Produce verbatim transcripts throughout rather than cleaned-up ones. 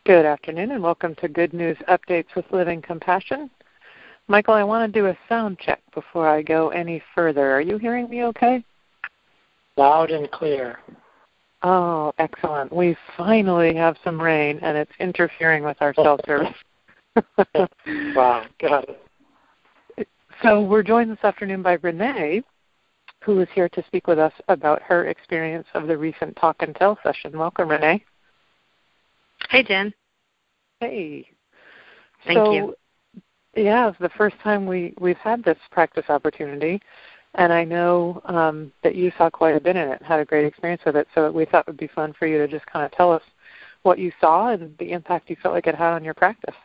Good afternoon and welcome to Good News Updates with Living Compassion. Michael, I want to do a sound check before I go any further. Are you hearing me okay? Loud and clear. Oh, excellent. We finally have some rain and it's interfering with our cell service. Wow, got it. So we're joined this afternoon by Renee, who is here to speak with us about her experience of the recent Talk and Tell session. Welcome, Renee. Hey, Jen. Hey. Thank so, you. Yeah, it's the first time we, we've had this practice opportunity, and I know um, that you saw quite a bit in it, had a great experience with it, so we thought it would be fun for you to just kind of tell us what you saw and the impact you felt like it had on your practice.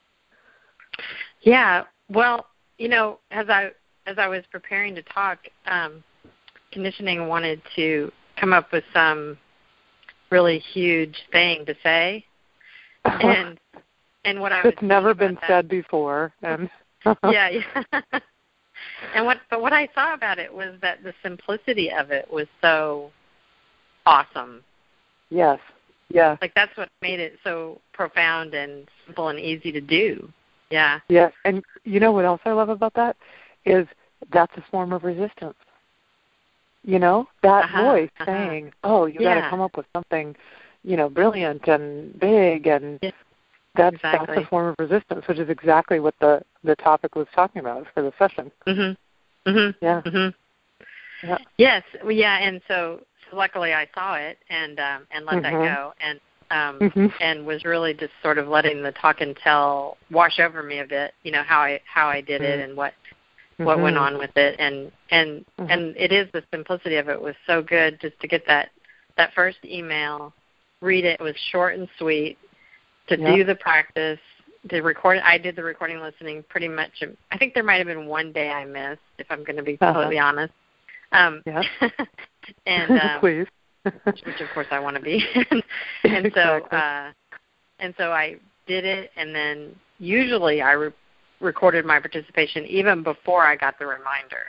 Yeah, well, you know, as I as I was preparing to talk, um, conditioning wanted to come up with some really huge thing to say, and and what I was it's never been that, said before, and yeah, yeah. and what but what I saw about it was that the simplicity of it was so awesome. Yes, yes, like that's what made it so profound and simple and easy to do. Yeah, yes, and you know what else I love about that is that's a form of resistance. You know, that uh-huh, voice uh-huh. saying, oh, you yeah. got to come up with something, you know, brilliant and big, and yeah, that's, exactly. that's a form of resistance, which is exactly what the, the topic was talking about for the session. Mm-hmm. Mm-hmm. Yeah. Mm-hmm. yeah. Yes, well, yeah, and so, so luckily I saw it and um, and let mm-hmm. that go, and um, mm-hmm. and was really just sort of letting the talk and tell wash over me a bit, you know, how I how I did mm-hmm. it and what what mm-hmm. went on with it, and and mm-hmm. and it is the simplicity of it was so good just to get that that first email, read it. It was short and sweet. To yep. do the practice, the recording. I did the recording listening pretty much. I think there might have been one day I missed, if I'm going to be completely uh-huh. honest. Um, yeah. and um, please, which, which of course I want to be. and, and exactly. so uh, and so I did it, and then usually I re- recorded my participation even before I got the reminder.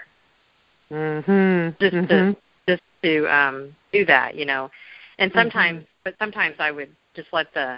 Mm-hmm. Just mm-hmm. to just to um, do that, you know. And sometimes, mm-hmm. but sometimes I would just let the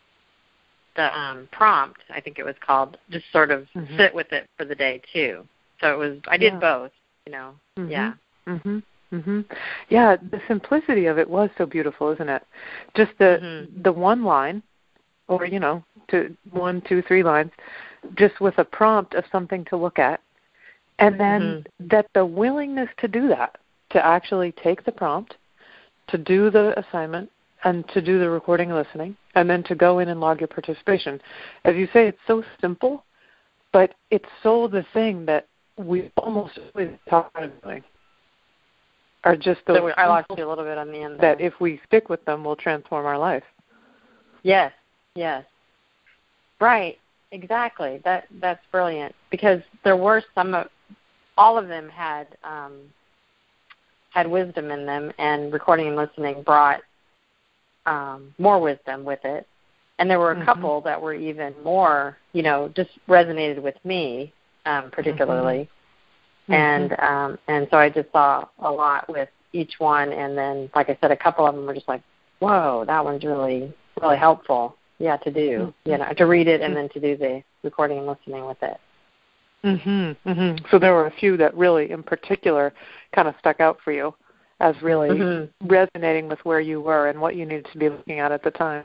the um, prompt, I think it was called, just sort of mm-hmm. sit with it for the day too. So it was, I did yeah. both, you know. Mm-hmm. Yeah. Mm-hmm. Mm-hmm. Yeah, the simplicity of it was so beautiful, isn't it? Just the Mm-hmm. the one line, or you know, to one, two, three lines, just with a prompt of something to look at, and then mm-hmm. that the willingness to do that, to actually take the prompt, to do the assignment, and to do the recording and listening, and then to go in and log your participation. As you say, it's so simple, but it's so the thing that we almost always talk about doing. Are just those So I lost you a little bit on the end there. That if we stick with them, will transform our life. Yes, yes. Right, exactly. That That's brilliant, because there were some, of, all of them had um, had wisdom in them, and recording and listening brought um, more wisdom with it. And there were a mm-hmm. couple that were even more, you know, just resonated with me um, particularly. Mm-hmm. And um, and so I just saw a lot with each one. And then, like I said, a couple of them were just like, whoa, that one's really, really helpful, yeah, to do, mm-hmm. you know, to read it and then to do the recording and listening with it. Mm-hmm, mm-hmm. So there were a few that really, in particular, kind of stuck out for you as really mm-hmm. resonating with where you were and what you needed to be looking at at the time.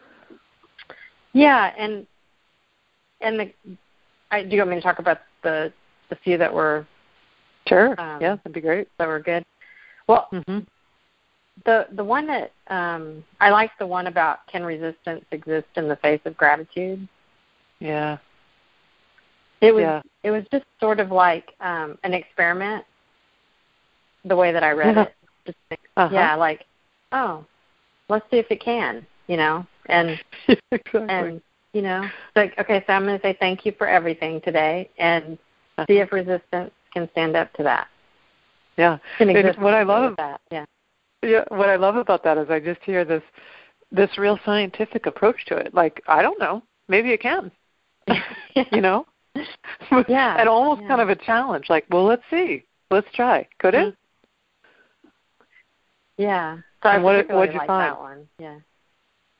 Yeah, and and the, I, do you want me to talk about the the few that were? Sure. Um, yeah, that'd be great. That were good. Well, mm-hmm. the the one that um, I liked, the one about can resistance exist in the face of gratitude? Yeah. It was yeah. it was just sort of like um, an experiment. The way that I read yeah. it, just, uh-huh. yeah, like, oh, let's see if it can, you know, and exactly. and you know, like, okay, so I'm going to say thank you for everything today, and uh-huh. see if resistance can stand up to that. Yeah, can exist what I love that. Yeah, yeah, what I love about that is I just hear this this real scientific approach to it. Like, I don't know, maybe it can, you know, yeah, and almost yeah. kind of a challenge. Like, well, let's see, let's try. Could mm-hmm. it? Yeah. So I and what particularly did you like find? that one. Yeah.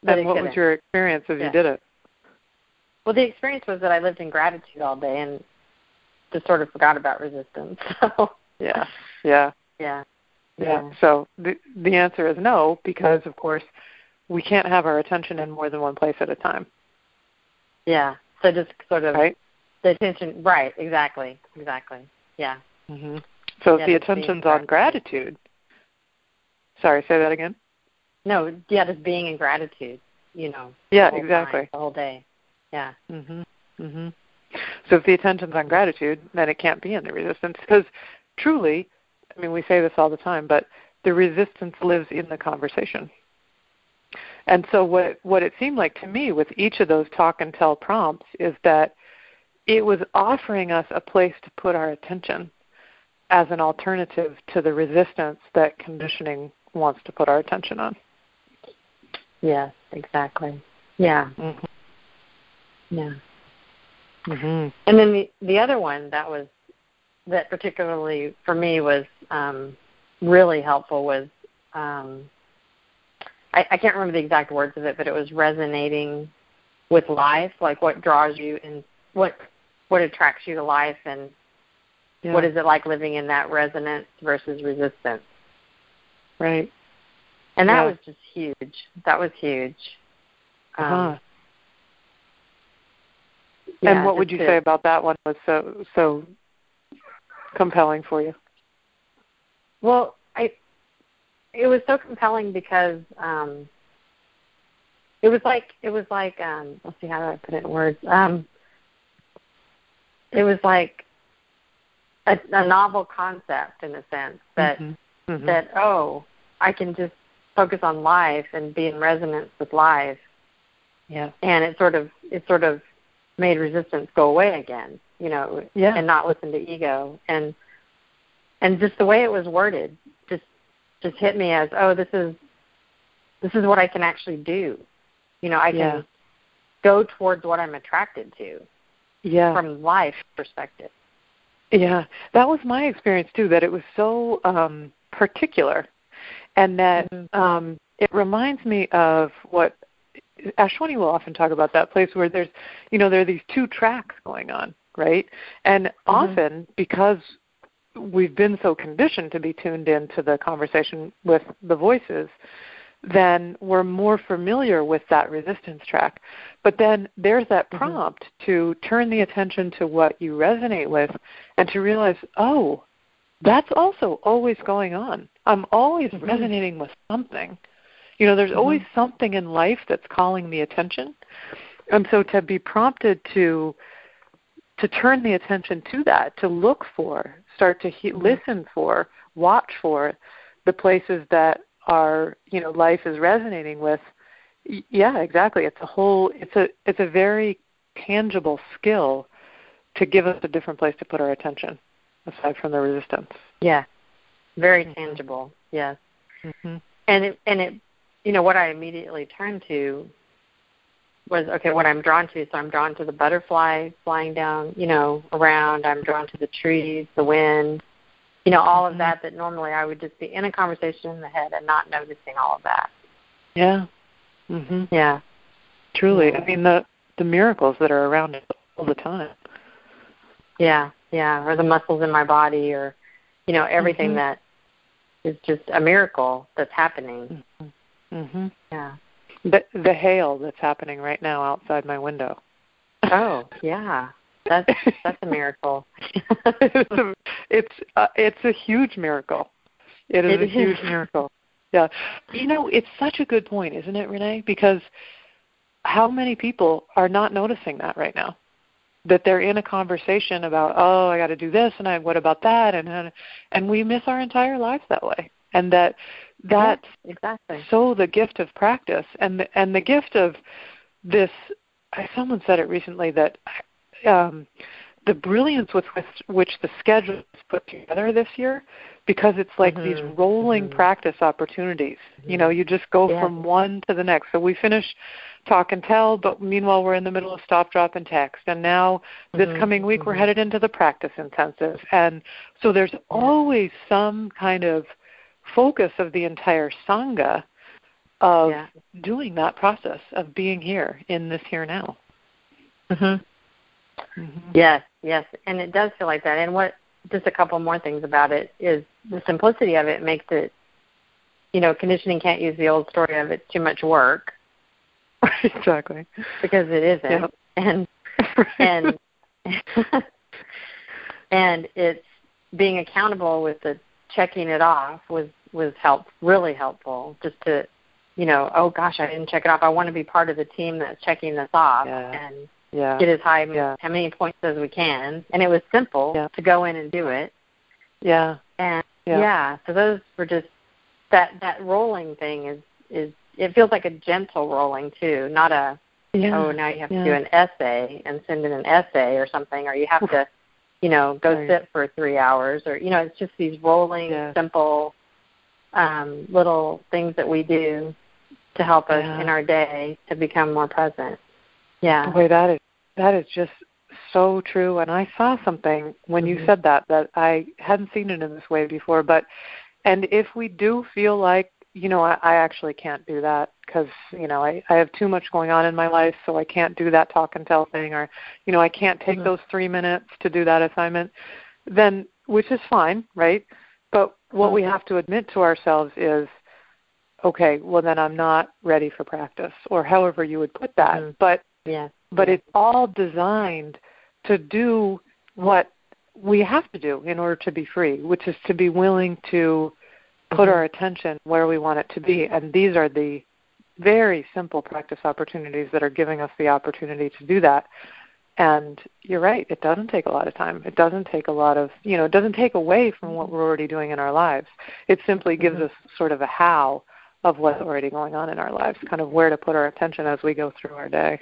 and what couldn't. was your experience as yeah. you did it? Well, the experience was that I lived in gratitude all day and just sort of forgot about resistance. So yeah, yeah, yeah, yeah. yeah. So the the answer is no, because of course we can't have our attention in more than one place at a time. Yeah. So just sort of right. The attention, right? Exactly, exactly. Yeah. Mm-hmm. So yeah, if the attention's on gratitude. Sorry, say that again. No, yeah, just being in gratitude. You know. Yeah, the whole exactly. time, the whole day. Yeah. Mhm. Mhm. So if the attention's on gratitude, then it can't be in the resistance, because truly, I mean, we say this all the time, but the resistance lives in the conversation. And so what what it seemed like to me with each of those talk and tell prompts is that it was offering us a place to put our attention as an alternative to the resistance that conditioning wants to put our attention on. Yes, exactly. Yeah. Mm-hmm. Yeah. Mm-hmm. And then the, the other one that was, that particularly for me was um, really helpful was, um, I, I can't remember the exact words of it, but it was resonating with life, like what draws you and what what attracts you to life, and yeah. what is it like living in that resonance versus resistance. Right. And that yeah. was just huge. That was huge. Um, uh-huh. yeah, and what would you to, say about that one was so so compelling for you? Well, I it was so compelling because um, it was like it was like um, let's see, how do I put it in words? Um, it was like a, a novel concept in a sense that mm-hmm. Mm-hmm. that oh, I can just focus on life and be in resonance with life. Yeah. And it sort of it sort of made resistance go away again, you know, yeah. and not listen to ego. And and just the way it was worded just just hit me as, oh, this is this is what I can actually do. You know, I can yeah. go towards what I'm attracted to. Yeah. From life perspective. Yeah. That was my experience too, that it was so um, particular, and that mm-hmm. um, it reminds me of what Ashwani will often talk about, that place where there's, you know, there are these two tracks going on, right? And mm-hmm. often because we've been so conditioned to be tuned into the conversation with the voices, then we're more familiar with that resistance track. But then there's that prompt mm-hmm. to turn the attention to what you resonate with and to realize, oh, that's also always going on. I'm always mm-hmm. resonating with something. You know, there's mm-hmm. always something in life that's calling the attention. And so to be prompted to to turn the attention to that, to look for, start to he- mm-hmm. listen for, watch for the places that are, you know, life is resonating with. Yeah, exactly. It's a whole, it's a, it's a very tangible skill to give us a different place to put our attention, aside from the resistance. Yeah, very mm-hmm. tangible. Yes, mm-hmm. and it, and it, you know, what I immediately turned to was, okay, what I'm drawn to. So I'm drawn to the butterfly flying down, you know, around. I'm drawn to the trees, the wind. You know, all mm-hmm. of that that normally I would just be in a conversation in the head and not noticing all of that. Yeah. Mhm. Yeah. Truly. Yeah. I mean, the the miracles that are around us all the time. Yeah, yeah, or the muscles in my body, or, you know, everything mm-hmm. that is just a miracle that's happening. Mm-hmm. Mm-hmm. Yeah. The the hail that's happening right now outside my window. Oh, yeah. That's that's a miracle. it's a, it's uh, it's a huge miracle. It is it a is. huge miracle. Yeah. You know, it's such a good point, isn't it, Renee? Because how many people are not noticing that right now? That they're in a conversation about, oh, I got to do this, and I, what about that, and and we miss our entire lives that way. And that that's yeah, exactly. so the gift of practice, and the, and the gift of this. Someone said it recently that. Um, the brilliance with which, which the schedule is put together this year, because it's like mm-hmm. these rolling mm-hmm. practice opportunities. Mm-hmm. You know, you just go yeah. from one to the next. So we finish talk and tell, but meanwhile we're in the middle of stop, drop, and text. And now this mm-hmm. coming week mm-hmm. we're headed into the practice intensive. And so there's yeah. always some kind of focus of the entire Sangha of yeah. doing that process of being here in this here now. Mhm. Mm-hmm. Yes, yes, and it does feel like that. And what just a couple more things about it is the simplicity of it makes it, you know, conditioning can't use the old story of it's too much work. Exactly. Because it isn't. Yep. And and and it's being accountable with the checking it off was, was help really helpful just to, you know, oh gosh, I didn't check it off. I want to be part of the team that's checking this off yeah. and yeah. get as high yeah. how many points as we can. And it was simple yeah. to go in and do it. Yeah. And yeah. yeah, so those were just that that rolling thing is is it feels like a gentle rolling too, not a yeah. oh now you have yeah. to do an essay and send in an essay or something, or you have to, you know, go right. sit for three hours or you know, it's just these rolling, yeah. simple um, little things that we do to help us yeah. in our day to become more present. Yeah. Boy, that is that is just so true. And I saw something when mm-hmm. you said that that I hadn't seen it in this way before. But and if we do feel like, you know, I, I actually can't do that because, you know, I, I have too much going on in my life, so I can't do that talk and tell thing, or, you know, I can't take mm-hmm. those three minutes to do that assignment, then, which is fine, right? But what mm-hmm. we have to admit to ourselves is, okay, well, then I'm not ready for practice, or however you would put that. Mm-hmm. But yeah. but yeah. it's all designed to do what we have to do in order to be free, which is to be willing to put mm-hmm. our attention where we want it to be. And these are the very simple practice opportunities that are giving us the opportunity to do that. And you're right, it doesn't take a lot of time. It doesn't take a lot of, you know, it doesn't take away from what we're already doing in our lives. It simply gives mm-hmm. us sort of a how of what's already going on in our lives, kind of where to put our attention as we go through our day.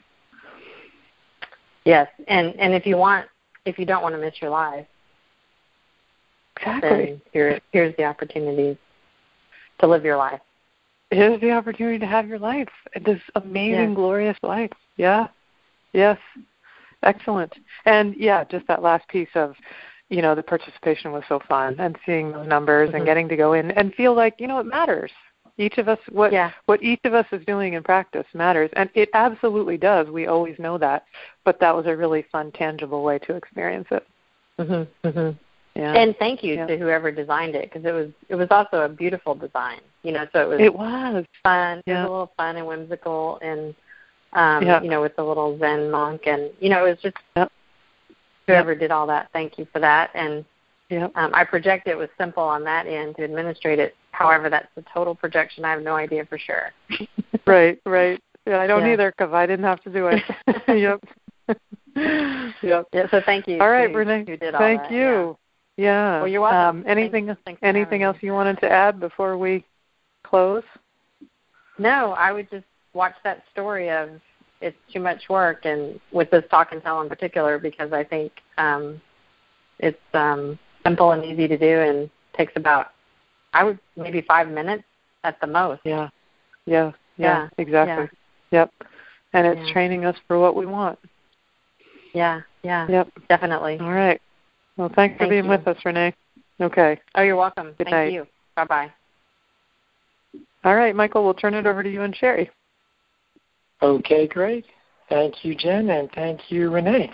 Yes, and, and if you want, if you don't want to miss your life, exactly. then here, here's the opportunity to live your life. Here's the opportunity to have your life, this amazing, yes. glorious life. Yeah, yes, excellent. And, yeah, just that last piece of, you know, the participation was so fun, and seeing those numbers mm-hmm. and getting to go in and feel like, you know, it matters. Each of us, what yeah. what each of us is doing in practice matters, and it absolutely does. We always know that, but that was a really fun, tangible way to experience it. Mm-hmm. Mm-hmm. Yeah. And thank you yeah. to whoever designed it, because it was it was also a beautiful design. You know, so it was it was fun. Yeah. It was a little fun and whimsical, and um, yeah. you know, with the little Zen monk, and you know, it was just yep. whoever yep. did all that. Thank you for that, and. Yep. Um, I project it was simple on that end to administrate it. However, that's the total projection. I have no idea for sure. right, right. Yeah, I don't yeah. either because I didn't have to do it. yep. yep. Yeah, so thank you. All right, who, Renee. Who did all thank that. you. Yeah. yeah. Well, you're welcome. Um, anything thanks, thanks anything else you wanted to add before we close? No, I would just watch that story of it's too much work, and with this talk and tell in particular, because I think um, it's um, simple and easy to do, and takes about, I would maybe five minutes at the most. Yeah, yeah, yeah, yeah. exactly. Yeah. Yep, and it's yeah. training us for what we want. Yeah, yeah, yep, definitely. All right. Well, thanks Thank for being you. with us, Renee. Okay. Oh, you're welcome. Good Thank night. you. Bye bye. All right, Michael. We'll turn it over to you and Sherry. Okay, great. Thank you, Jen, and thank you, Renee.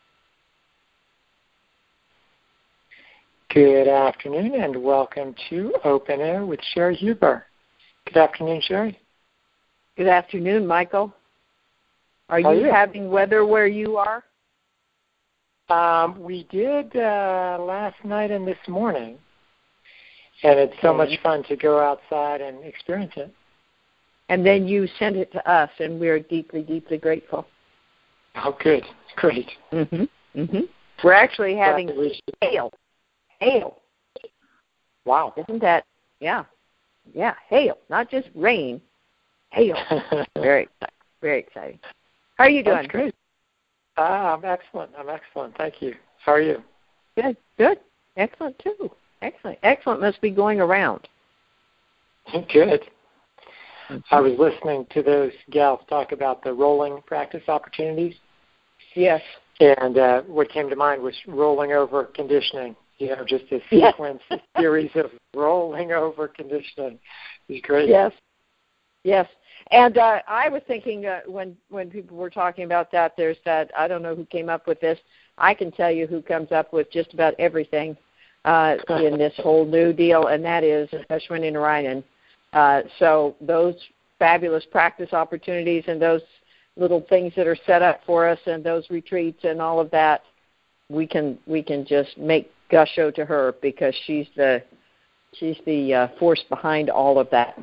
Good afternoon, and welcome to Open Air with Sherry Huber. Good afternoon, Sherry. Good afternoon, Michael. Are you, are you having weather where you are? Um, we did uh, last night and this morning, and it's so much fun to go outside and experience it. And then you sent it to us, and we're deeply, deeply grateful. Oh, good. Great. Mm-hmm. Mm-hmm. We're actually having hail. Hail. Wow. Isn't that, yeah. Yeah, hail. Not just rain. Hail. Very exciting. Very exciting. How are you doing? That's great. Uh, I'm excellent. I'm excellent. Thank you. How are you? Good. Good. Excellent, too. Excellent. Excellent must be going around. Good. Mm-hmm. I was listening to those gals talk about the rolling practice opportunities. Yes. And uh, what came to mind was rolling over conditioning. You know, just a sequence, yes. a series of rolling over conditioning. It's great. Yes. Yes. And uh, I was thinking uh, when when people were talking about that, there's that, I don't know who came up with this. I can tell you who comes up with just about everything uh, in this whole new deal, and that is Ashwini Narayanan. Uh, so those fabulous practice opportunities and those little things that are set up for us and those retreats and all of that, we can we can just make gusho to her because she's the she's the uh, force behind all of that.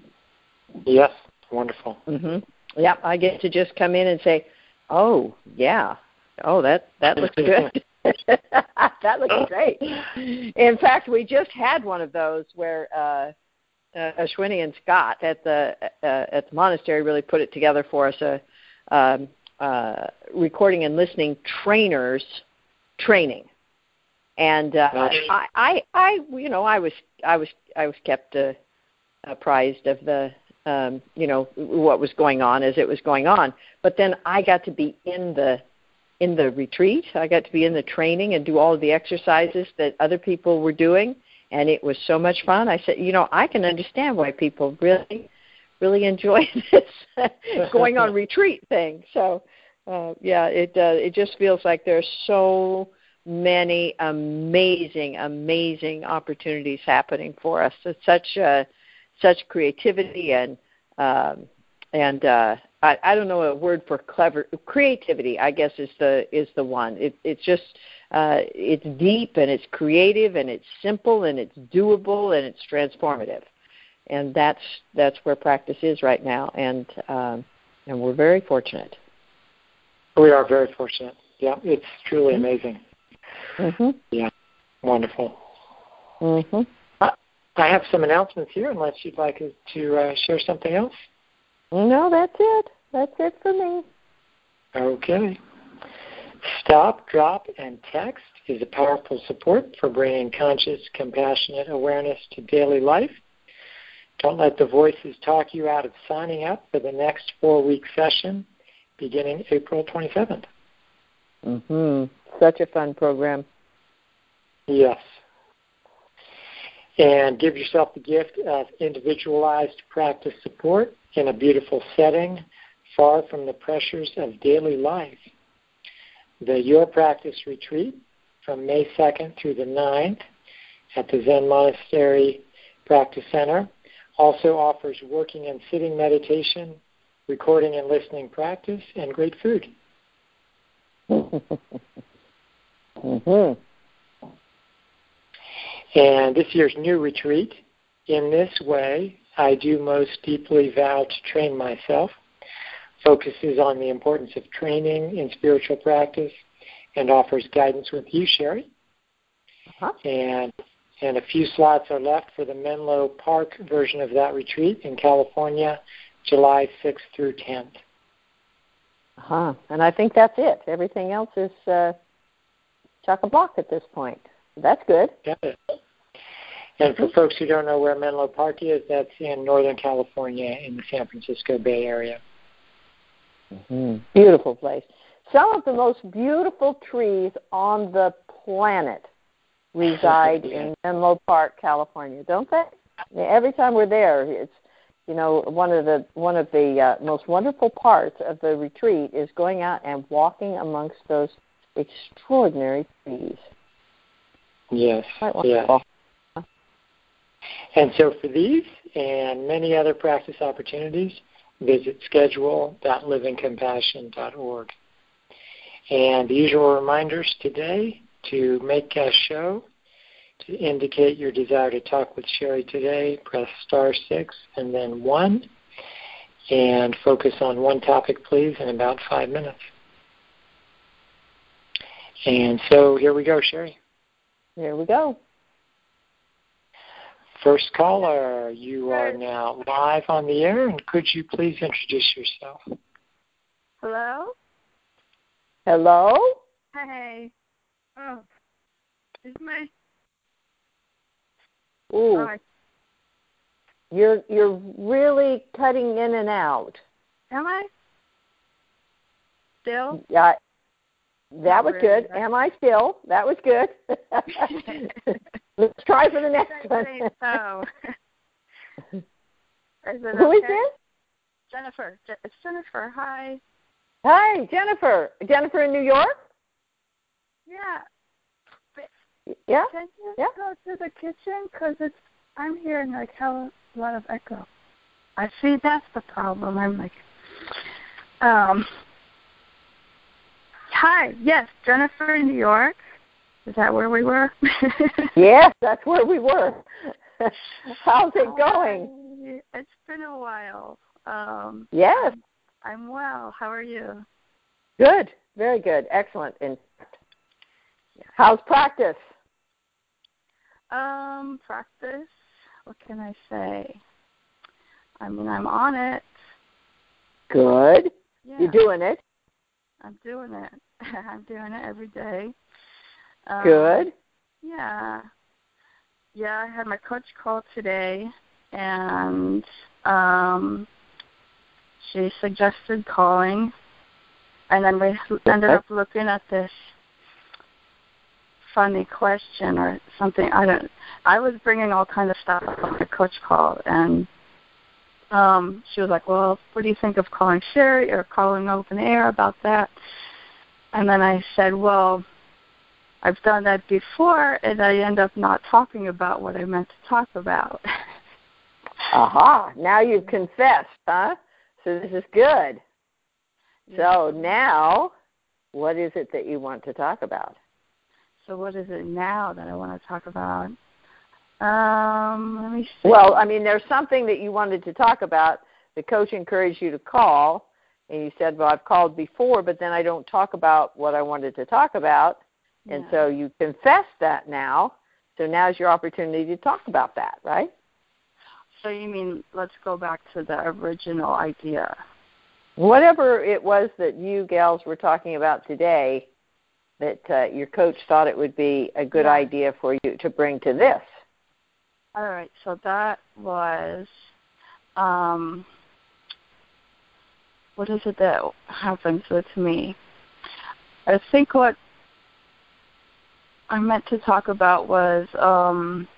Yes, wonderful. Mm-hmm. Yep, I get to just come in and say, "Oh, yeah, oh that that looks good. That looks great." In fact, we just had one of those where uh, uh, Ashwini and Scott at the uh, at the monastery really put it together for us. A um, uh, recording and listening trainers training, and uh, I, I, I, you know, I was I was I was kept uh, apprised of the. Um, you know, what was going on as it was going on. But then I got to be in the in the retreat. I got to be in the training and do all of the exercises that other people were doing, and it was so much fun. I said, you know, I can understand why people really, really enjoy this going on retreat thing. So, uh, yeah, it uh, it just feels like there's so many amazing, amazing opportunities happening for us. It's such a such creativity and um, and uh, I, I don't know a word for clever creativity. I guess is the is the one. It, it's just uh, it's deep and it's creative and it's simple and it's doable and it's transformative, and that's that's where practice is right now. And um, and we're very fortunate. We are very fortunate. Yeah, it's truly mm-hmm. amazing. Mm-hmm. Yeah, wonderful. Mm-hmm. I have some announcements here, unless you'd like to uh, share something else. No, that's it. That's it for me. Okay. Stop, Drop, and Text is a powerful support for bringing conscious, compassionate awareness to daily life. Don't let the voices talk you out of signing up for the next four-week session beginning April twenty-seventh. Mm-hmm. Such a fun program. Yes. And give yourself the gift of individualized practice support in a beautiful setting, far from the pressures of daily life. The Your Practice Retreat from May second through the ninth at the Zen Monastery Practice Center also offers working and sitting meditation, recording and listening practice, and great food. Mm-hmm. And this year's new retreat, In This Way, I Do Most Deeply Vow to Train Myself, focuses on the importance of training in spiritual practice and offers guidance with you, Sherry. Uh-huh. And and a few slots are left for the Menlo Park version of that retreat in California, July sixth through tenth. Uh-huh. And I think that's it. Everything else is uh, chock-a-block at this point. That's good. Got it. And for folks who don't know where Menlo Park is, that's in Northern California in the San Francisco Bay Area. Mm-hmm. Beautiful place. Some of the most beautiful trees on the planet reside yeah. in Menlo Park, California, don't they? Every time we're there, it's, you know, one of the one of the uh, most wonderful parts of the retreat is going out and walking amongst those extraordinary trees. Yes, yes. And so for these and many other practice opportunities, visit schedule dot living compassion dot org. And the usual reminders today to make a show, to indicate your desire to talk with Sherry today, press star six and then one, and focus on one topic, please, in about five minutes. And so here we go, Sherry. Here we go. First caller, you are now live on the air, and could you please introduce yourself? Hello? Hello? Hey. Oh. Is my... Ooh. Oh, I... You're, you're really cutting in and out. Am I? Still? Yeah. That was really. good. Am I still? That was good. Let's try for the next I one. think so. Is it Who okay? is this? Jennifer. Je- it's Jennifer. Hi. Hi, Jennifer. Jennifer in New York? Yeah. Yeah. Can you yeah. go to the kitchen? Because it's I'm hearing like hell a lot of echo. I see that's the problem. I'm like, um. Hi. Yes, Jennifer in New York. Is that where we were? Yes, that's where we were. How's it going? Hi. It's been a while. Um, yes. I'm, I'm well. How are you? Good. Very good. Excellent. In how's practice? Um, practice. What can I say? I mean, I'm on it. Good. Yeah. You're doing it. I'm doing it. I'm doing it every day. Um, Good. Yeah. Yeah, I had my coach call today, and um, she suggested calling, and then we ended up looking at this funny question or something. I don't. I was bringing all kinds of stuff up on the coach call, and um, she was like, "Well, what do you think of calling Sherry or calling Open Air about that?" And then I said, "Well, I've done that before, and I end up not talking about what I meant to talk about." Aha! Now you've confessed, huh? So this is good. Yeah. So now, what is it that you want to talk about? So what is it now that I want to talk about? Um, let me see. Well, I mean, there's something that you wanted to talk about. The coach encouraged you to call, and you said, well, I've called before, but then I don't talk about what I wanted to talk about. And yeah. so you confessed that now. So now's your opportunity to talk about that, right? So you mean let's go back to the original idea. Whatever it was that you gals were talking about today, that uh, your coach thought it would be a good yeah. idea for you to bring to this. All right, so that was, um, what is it that happens with me? I think what I meant to talk about was um,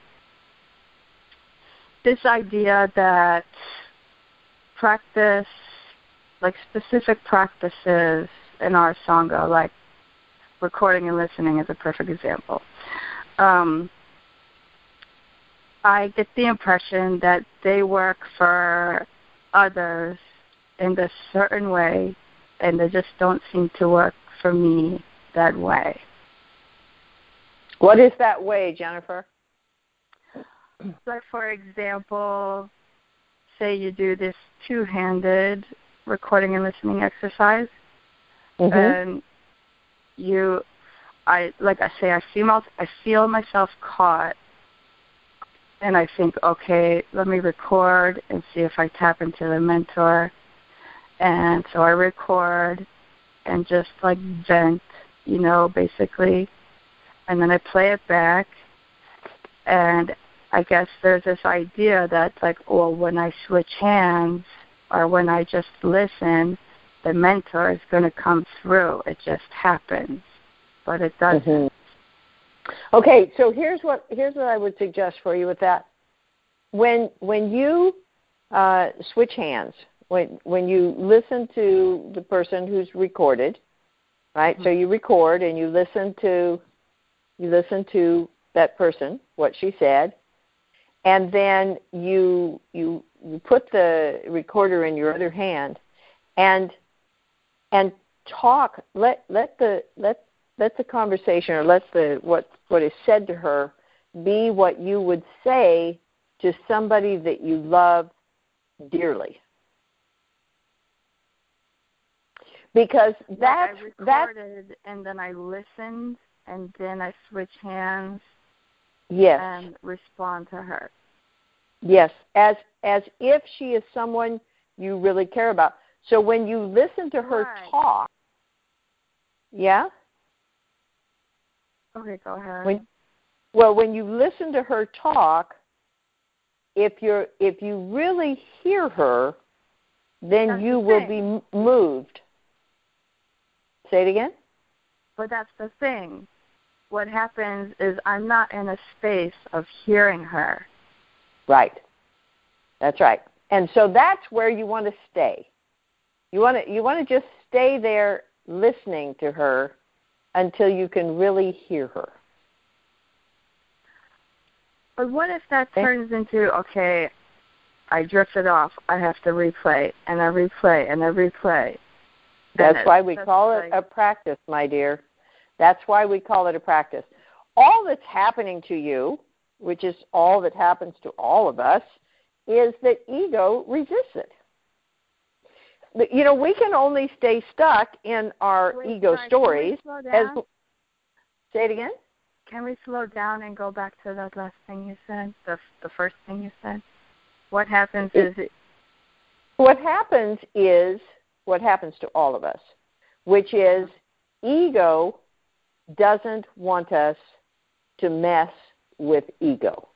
this idea that practice, like specific practices in our Sangha, like recording and listening is a perfect example. Um, I get the impression that they work for others in a certain way, and they just don't seem to work for me that way. What is that way, Jennifer? Like, for example, say you do this two-handed recording and listening exercise, mm-hmm. and you, I like I say, I feel I feel myself caught. And I think, okay, let me record and see if I tap into the mentor. And so I record and just like vent, you know, basically. And then I play it back. And I guess there's this idea that like, well, when I switch hands or when I just listen, the mentor is going to come through. It just happens. But it doesn't. Mm-hmm. Okay, so here's what here's what I would suggest for you with that. When when you uh, switch hands, when when you listen to the person who's recorded, right? Mm-hmm. So you record and you listen to you listen to that person, what she said, and then you you you put the recorder in your other hand and and talk. Let let the let Let the conversation or let the what, what is said to her be what you would say to somebody that you love dearly. Because that's... Like I recorded that's, and then I listened and then I switch hands yes. and respond to her. Yes, as as if she is someone you really care about. So when you listen to her right. talk, yeah? Okay, go ahead. When, well, when you listen to her talk, if you're if you really hear her, then that's you the will thing. be moved. Say it again? But that's the thing. What happens is I'm not in a space of hearing her. Right. That's right. And so that's where you want to stay. You want to you want to just stay there listening to her until you can really hear her. But what if that turns into, okay, I drifted off, I have to replay, and I replay, and I replay. That's why we call it a practice, my dear. That's why we call it a practice. All that's happening to you, which is all that happens to all of us, is that ego resists it. You know, we can only stay stuck in our Wait, ego sorry, stories. Can we slow As, down? say it again? Can we slow down and go back to that last thing you said, the the first thing you said? What happens it, is it... What happens is what happens to all of us, which is ego doesn't want us to mess with ego.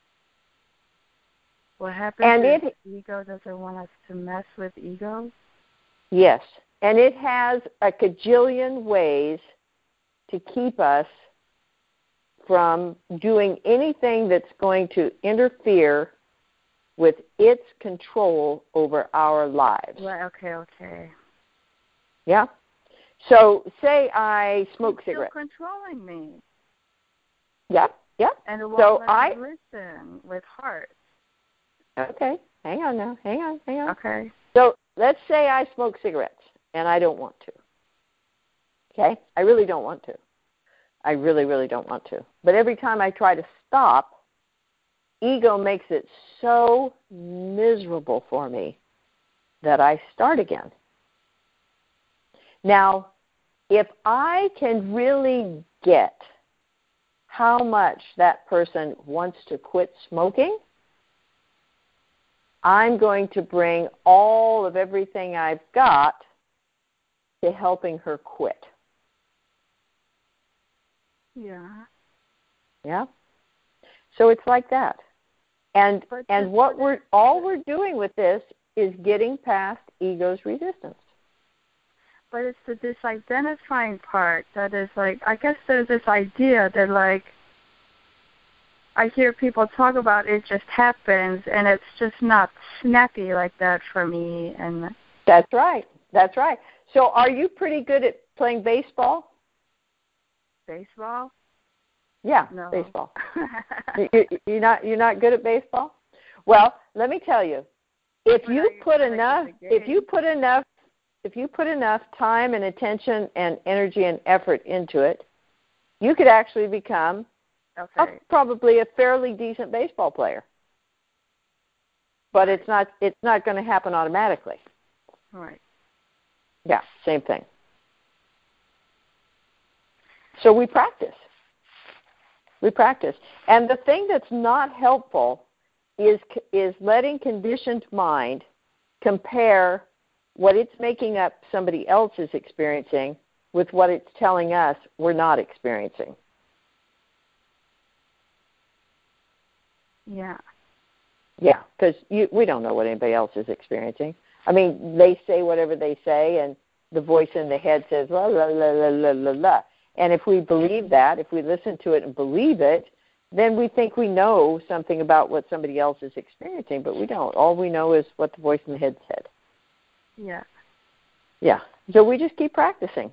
What happens and is it, ego doesn't want us to mess with ego? Yes, and it has a cajillion ways to keep us from doing anything that's going to interfere with its control over our lives. Right, okay, okay. Yeah? So say I smoke it's cigarettes. Still controlling me. Yeah, yeah. And it won't so let I me listen with heart. Okay, hang on now, hang on, hang on. Okay. So let's say I smoke cigarettes and I don't want to. Okay? I really don't want to. I really, really don't want to. But every time I try to stop, ego makes it so miserable for me that I start again. Now, if I can really get how much that person wants to quit smoking, I'm going to bring all of everything I've got to helping her quit. Yeah. Yeah? So it's like that. And But and what we're all we're doing with this is getting past ego's resistance. But it's the disidentifying part that is like, I guess there's this idea that like, I hear people talk about it just happens, and it's just not snappy like that for me. And That's right. That's right. So are you pretty good at playing baseball? Baseball? Yeah, No. baseball. you, you're not you're not good at baseball? Well, let me tell you, if When you I put like enough, if you put enough, if you put enough time and attention and energy and effort into it, you could actually become okay. a, probably a fairly decent baseball player. But it's not it's not going to happen automatically. Right. Yeah, same thing. So we practice. We practice. And the thing that's not helpful is is letting conditioned mind compare what it's making up somebody else is experiencing with what it's telling us we're not experiencing. Yeah. Yeah, because we don't know what anybody else is experiencing. I mean, they say whatever they say, and the voice in the head says, la, la, la, la, la, la, la. And if we believe that, if we listen to it and believe it, then we think we know something about what somebody else is experiencing, but we don't. All we know is what the voice in the head said. Yeah. Yeah. So we just keep practicing.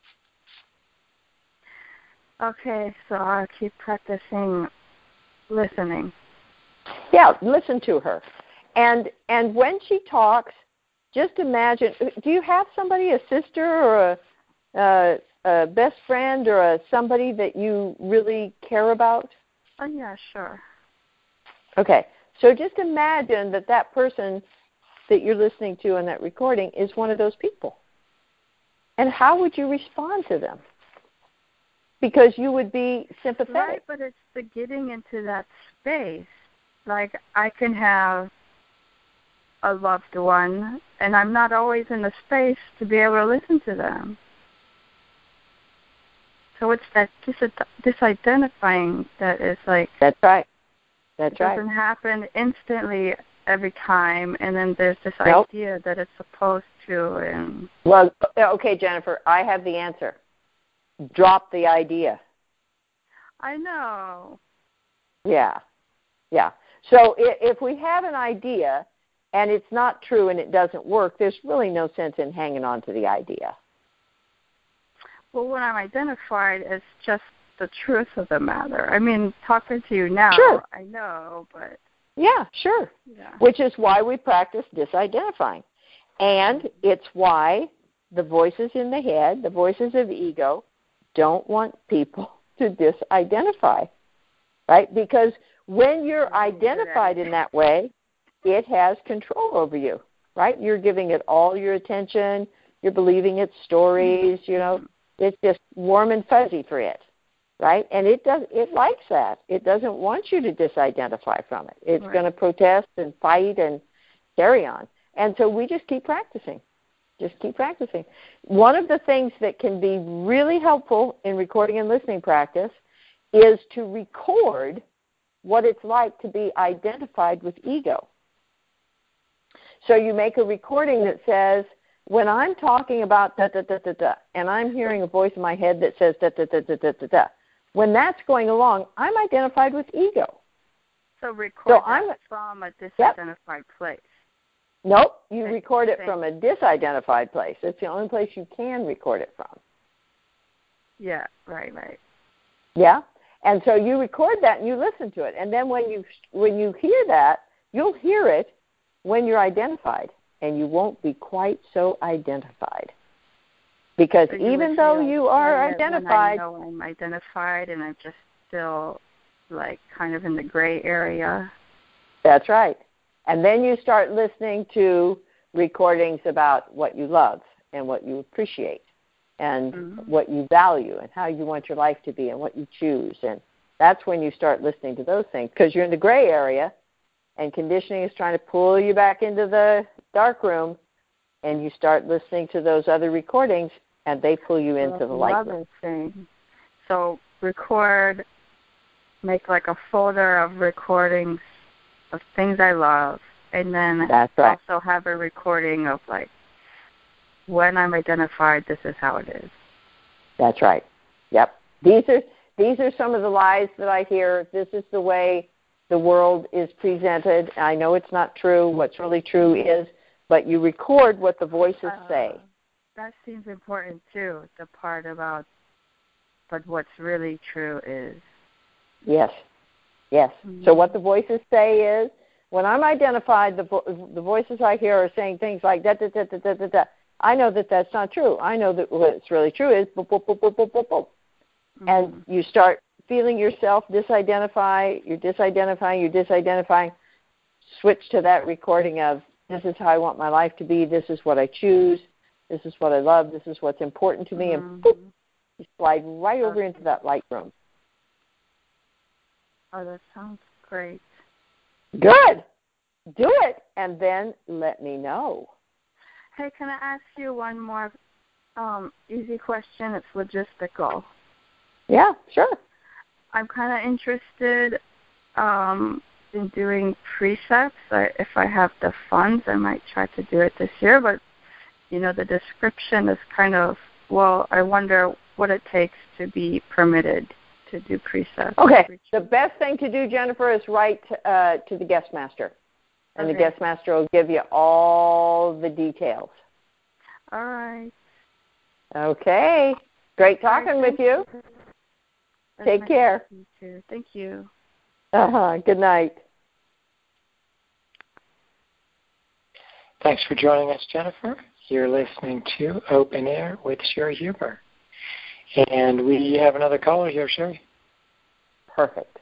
Okay, so I'll keep practicing listening. Yeah, listen to her. And and when she talks, just imagine, do you have somebody, a sister or a, a, a best friend or a, somebody that you really care about? Oh, yeah, sure. Okay, so just imagine that that person that you're listening to in that recording is one of those people. And how would you respond to them? Because you would be sympathetic. Right, but it's the getting into that space. Like, I can have a loved one, and I'm not always in the space to be able to listen to them. So it's that dis- disidentifying that is like... That's right. That's it right. doesn't happen instantly every time, and then there's this nope. idea that it's supposed to. And Well, okay, Jennifer, I have the answer. Drop the idea. I know. Yeah, yeah. So if we have an idea, and it's not true and it doesn't work, there's really no sense in hanging on to the idea. Well, when I'm identified, it's just the truth of the matter. I mean, talking to you now, sure. I know, but... Yeah, sure. Yeah. Which is why we practice disidentifying. And it's why the voices in the head, the voices of ego, don't want people to disidentify, right? Because when you're identified in that way, it has control over you, right? You're giving it all your attention. You're believing its stories, you know. It's just warm and fuzzy for it, right? And it does. It likes that. It doesn't want you to disidentify from it. It's right. going to protest and fight and carry on. And so we just keep practicing. Just keep practicing. One of the things that can be really helpful in recording and listening practice is to record what it's like to be identified with ego. So you make a recording that says, when I'm talking about da da da da da, and I'm hearing a voice in my head that says da da da da da da da, when that's going along, I'm identified with ego. So record so that I'm, from a disidentified yep. place. Nope, you record it from a disidentified place. It's the only place you can record it from. Yeah, right, right. Yeah, and so you record that and you listen to it, and then when you when you hear that, you'll hear it when you're identified, and you won't be quite so identified. Because so you even though you are identified, I know I'm identified, and I'm just still like kind of in the gray area. That's right. And then you start listening to recordings about what you love and what you appreciate and mm-hmm. what you value and how you want your life to be and what you choose. And that's when you start listening to those things, because you're in the gray area and conditioning is trying to pull you back into the dark room, and you start listening to those other recordings and they pull you into the light room. Thing. So record, make like a folder of recordings of things I love, and then That's right. also have a recording of like when I'm identified, this is how it is. That's right. Yep. These are these are some of the lies that I hear. This is the way the world is presented. I know it's not true. What's really true is, but you record what the voices uh, say. That seems important too, the part about, but what's really true is. Yes. Yes. Mm-hmm. So what the voices say is, when I'm identified, the vo- the voices I hear are saying things like da da da da da da da. I know that that's not true. I know that what's really true is boop boop boop boop boop boop boop. Mm-hmm. And you start feeling yourself disidentify. You're disidentifying. You're disidentifying. Switch to that recording of, this is how I want my life to be. This is what I choose. This is what I love. This is what's important to me. Mm-hmm. And boop, you slide right over into that light room. Oh, that sounds great. Good. Do it, and then let me know. Hey, can I ask you one more um, easy question? It's logistical. Yeah, sure. I'm kind of interested um, in doing precepts. I, if I have the funds, I might try to do it this year, but, you know, the description is kind of, well, I wonder what it takes to be permitted to do precepts. Okay. The best thing to do, Jennifer, is write uh, to the guest master. And okay. The guest master will give you all the details. All right. Okay. Great talking right, with you. you. Take nice care. You too. Thank you. Uh-huh. Good night. Thanks for joining us, Jennifer. You're listening to Open Air with Sherry Huber. And we have another caller here, Sherry. Perfect.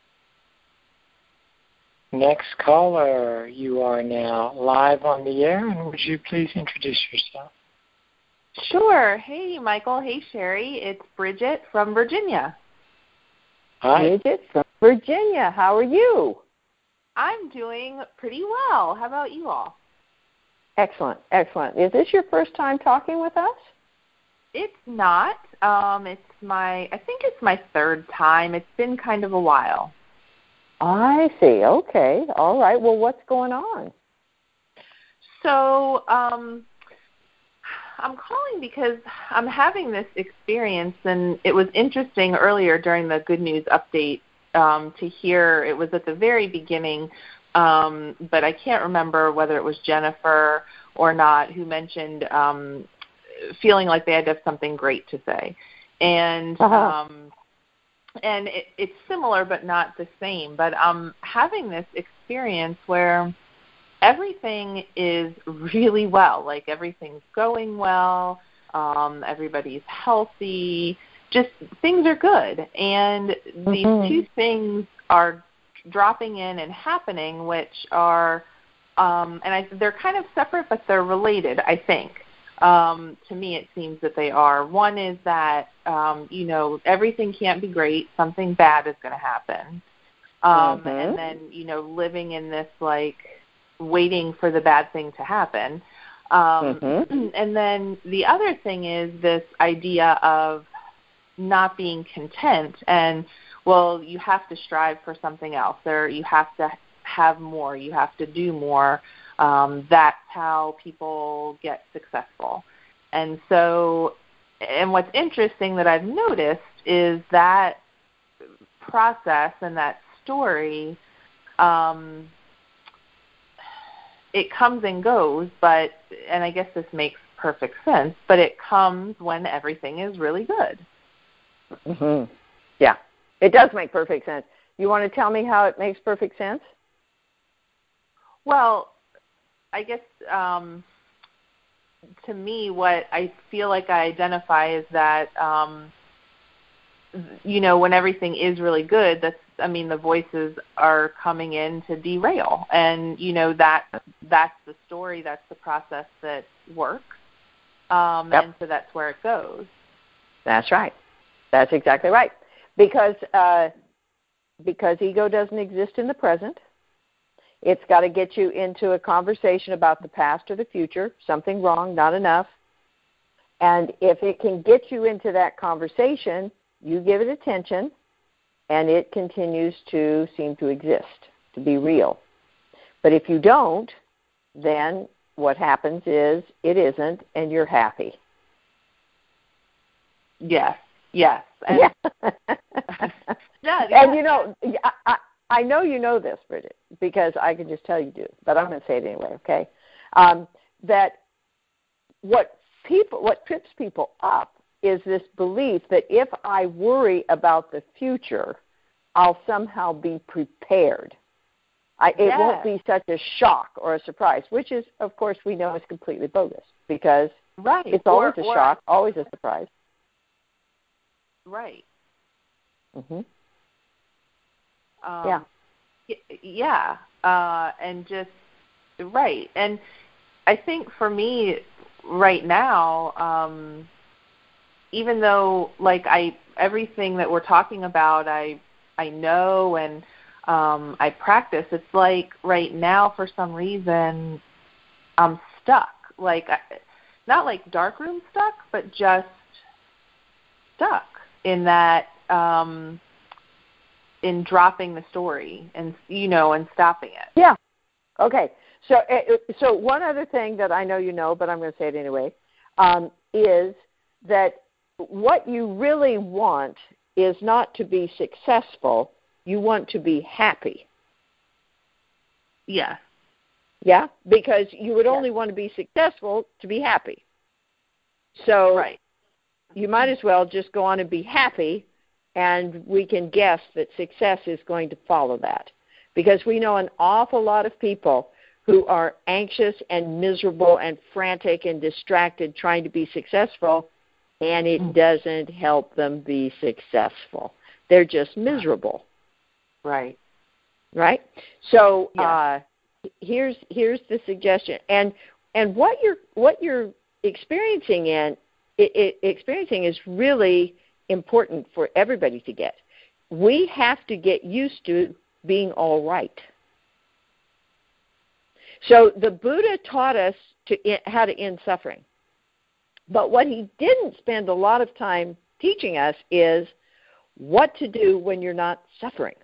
Next caller, you are now live on the air, and would you please introduce yourself? Sure. Hey, Michael. Hey, Sherry. It's Bridget from Virginia. Hi. Bridget from Virginia. How are you? I'm doing pretty well. How about you all? Excellent. Excellent. Is this your first time talking with us? It's not. Um, it's my, I think it's my third time. It's been kind of a while. I see. Okay. All right. Well, what's going on? So um, I'm calling because I'm having this experience, and it was interesting earlier during the Good News update um, to hear, it was at the very beginning, um, but I can't remember whether it was Jennifer or not who mentioned um, feeling like they had to have something great to say. And uh-huh. um, and it, it's similar but not the same. But um, having this experience where everything is really well, like everything's going well, um, everybody's healthy, just things are good. And mm-hmm. these two things are dropping in and happening, which are, um, and I, they're kind of separate, but they're related, I think. Um, to me, it seems that they are. One is that, um, you know, everything can't be great. Something bad is going to happen. Um, mm-hmm. And then, you know, living in this, like, waiting for the bad thing to happen. Um, mm-hmm. And then the other thing is this idea of not being content and, well, you have to strive for something else, or you have to have more, you have to do more. Um, that's how people get successful. And so, and what's interesting that I've noticed is that process and that story, um, it comes and goes, but, and I guess this makes perfect sense, but it comes when everything is really good. Mm-hmm. Yeah, it does make perfect sense. You want to tell me how it makes perfect sense? Well, I guess um, to me what I feel like I identify is that, um, you know, when everything is really good, that's, I mean, the voices are coming in to derail. And, you know, that that's the story, that's the process that works. Um, yep. And so that's where it goes. That's right. That's exactly right. Because uh, because ego doesn't exist in the present. It's got to get you into a conversation about the past or the future, something wrong, not enough. And if it can get you into that conversation, you give it attention, and it continues to seem to exist, to be real. But if you don't, then what happens is it isn't, and you're happy. Yes, yes. And, yeah. yeah, and you know, I, I, I know you know this, Bridget, because I can just tell you do, but I'm going to say it anyway, okay? Um, that what people, what trips people up is this belief that if I worry about the future, I'll somehow be prepared. I, it yes. won't be such a shock or a surprise, which is, of course, we know is completely bogus because right. it's always or, a or, shock, always a surprise. Right. Mm-hmm. Um, yeah. Yeah. Uh, and just, right. And I think for me right now, um, even though, like, I everything that we're talking about, I I know and um, I practice, it's like right now for some reason I'm stuck. Like, not like darkroom stuck, but just stuck in that, um, in dropping the story and, you know, and stopping it. Yeah. Okay. So, so one other thing that I know you know, but I'm going to say it anyway, um, is that what you really want is not to be successful. You want to be happy. Yeah. Yeah? Because you would yeah. only want to be successful to be happy. So right. you might as well just go on and be happy, and we can guess that success is going to follow that. Because we know an awful lot of people who are anxious and miserable and frantic and distracted trying to be successful, and it doesn't help them be successful. They're just miserable. Right. Right? So yeah. uh, here's here's the suggestion. And and what you're what you're experiencing in it, it, experiencing is really important for everybody to get. We have to get used to being all right. So the Buddha taught us to how to end suffering. But what he didn't spend a lot of time teaching us is what to do when you're not suffering.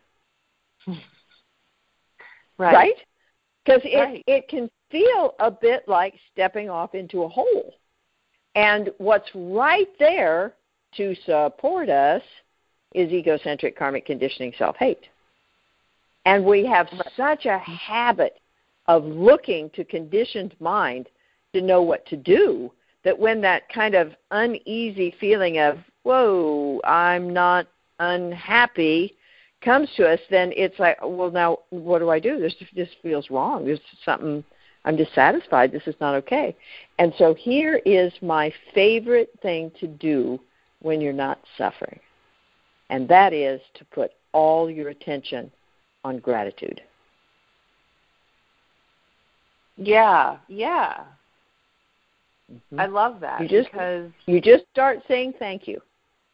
Right? Because it, right. it can feel a bit like stepping off into a hole. And what's right there to support us is egocentric karmic conditioning self-hate. And we have such a habit of looking to conditioned mind to know what to do that when that kind of uneasy feeling of, whoa, I'm not unhappy comes to us, then it's like, well, now what do I do? This this feels wrong. There's something, I'm dissatisfied. This is not okay. And so here is my favorite thing to do when you're not suffering, and that is to put all your attention on gratitude. Yeah, yeah. Mm-hmm. I love that you just, because you just start saying thank you.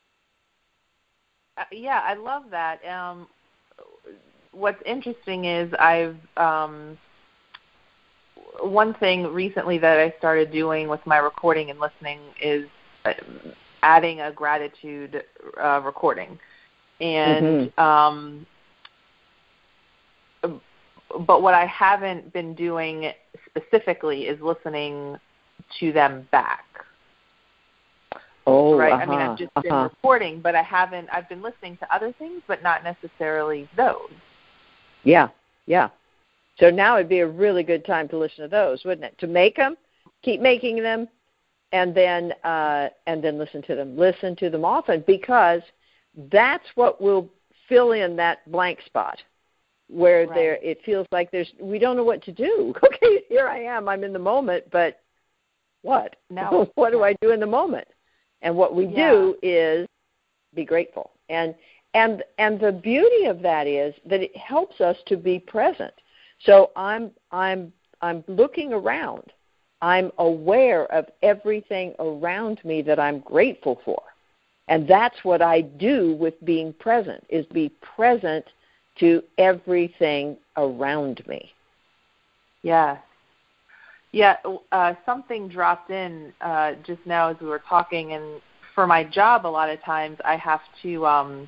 Uh, yeah, I love that. Um, what's interesting is I've um, one thing recently that I started doing with my recording and listening is adding a gratitude uh, recording, and mm-hmm. um, but what I haven't been doing specifically is listening to them back. Oh, right. uh-huh, I mean, I've just been uh-huh. recording, but I haven't. I've been listening to other things, but not necessarily those. Yeah, yeah. So now would be a really good time to listen to those, wouldn't it? To make them, keep making them, and then uh, and then listen to them. Listen to them often, because that's what will fill in that blank spot where right. there it feels like there's we don't know what to do. Okay, here I am. I'm in the moment, but what? Now, what do I do in the moment? And what we yeah. do is be grateful. And and and the beauty of that is that it helps us to be present. So I'm I'm I'm looking around. I'm aware of everything around me that I'm grateful for. And that's what I do with being present, is be present to everything around me. Yeah. Yeah, uh, something dropped in uh, just now as we were talking, and for my job, a lot of times I have to um,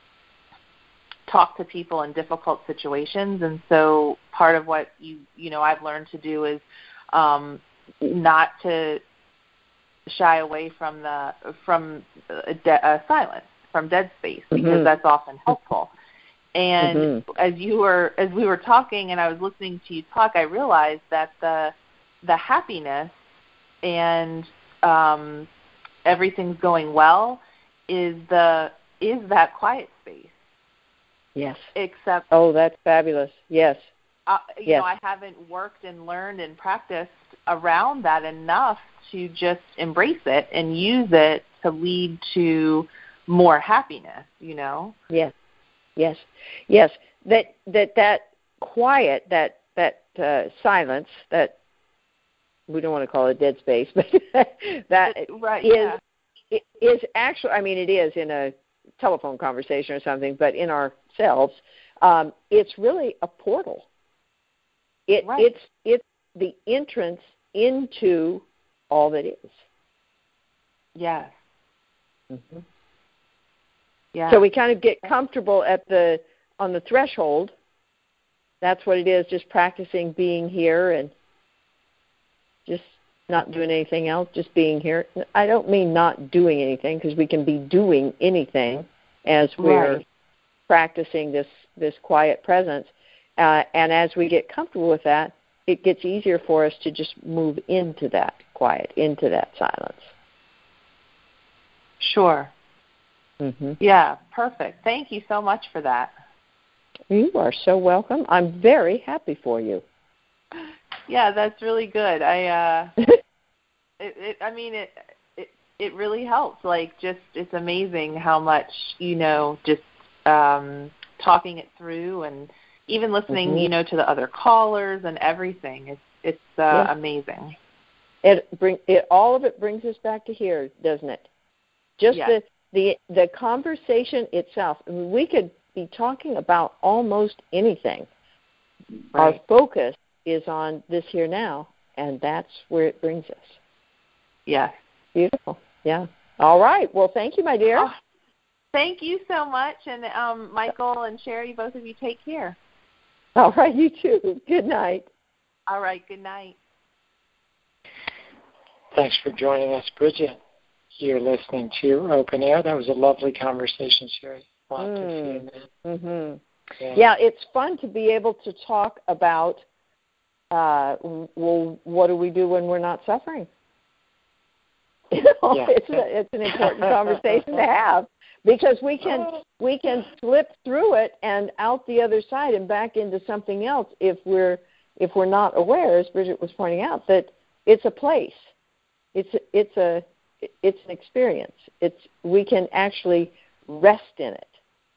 talk to people in difficult situations, and so part of what you you know I've learned to do is um, not to shy away from the from a de- uh, silence, from dead space, because mm-hmm. that's often helpful. And mm-hmm. as you were as we were talking, and I was listening to you talk, I realized that the the happiness and um, everything's going well is the is that quiet space. Yes. Except, oh, that's fabulous. Yes. Uh, you yes. know, I haven't worked and learned and practiced around that enough to just embrace it and use it to lead to more happiness. You know. Yes. Yes. Yes. That that that quiet, that that uh, silence, that we don't want to call it dead space, but that right, is yeah. it is actually. I mean, it is in a telephone conversation or something, but in ourselves, um, it's really a portal. It right. it's it's the entrance into all that is. Yes. Mm-hmm. Yeah. So we kind of get comfortable at the on the threshold. That's what it is, just practicing being here and just not doing anything else, just being here. I don't mean not doing anything, because we can be doing anything as we're right. practicing this, this quiet presence. Uh, and as we get comfortable with that, it gets easier for us to just move into that quiet, into that silence. Sure. Mm-hmm. Yeah, perfect. Thank you so much for that. You are so welcome. I'm very happy for you. Yeah, that's really good. I, uh, it, it, I mean, it, it, it really helps. Like, just it's amazing how much, you know, just um, talking it through and even listening, mm-hmm. you know, to the other callers and everything. It's it's uh, yes. amazing. It bring it all of it brings us back to here, doesn't it? Just yes. the the the conversation itself. I mean, we could be talking about almost anything. Right. Our focus is on this here now, and that's where it brings us. Yes. Beautiful. Yeah. All right. Well, thank you, my dear. Oh, thank you so much. And um, Michael and Sherry, both of you take care. All right. You too. Good night. All right. Good night. Thanks for joining us, Bridget. You're listening to Open Air. That was a lovely conversation, Sherry. Lots mm. of feedback. Mm-hmm. Yeah. yeah, it's fun to be able to talk about, uh, well, what do we do when we're not suffering? You know, Yeah. it's, a, it's an important conversation to have because we can we can slip through it and out the other side and back into something else if we're if we're not aware, as Bridget was pointing out, that it's a place, it's a, it's a it's an experience. It's we can actually rest in it.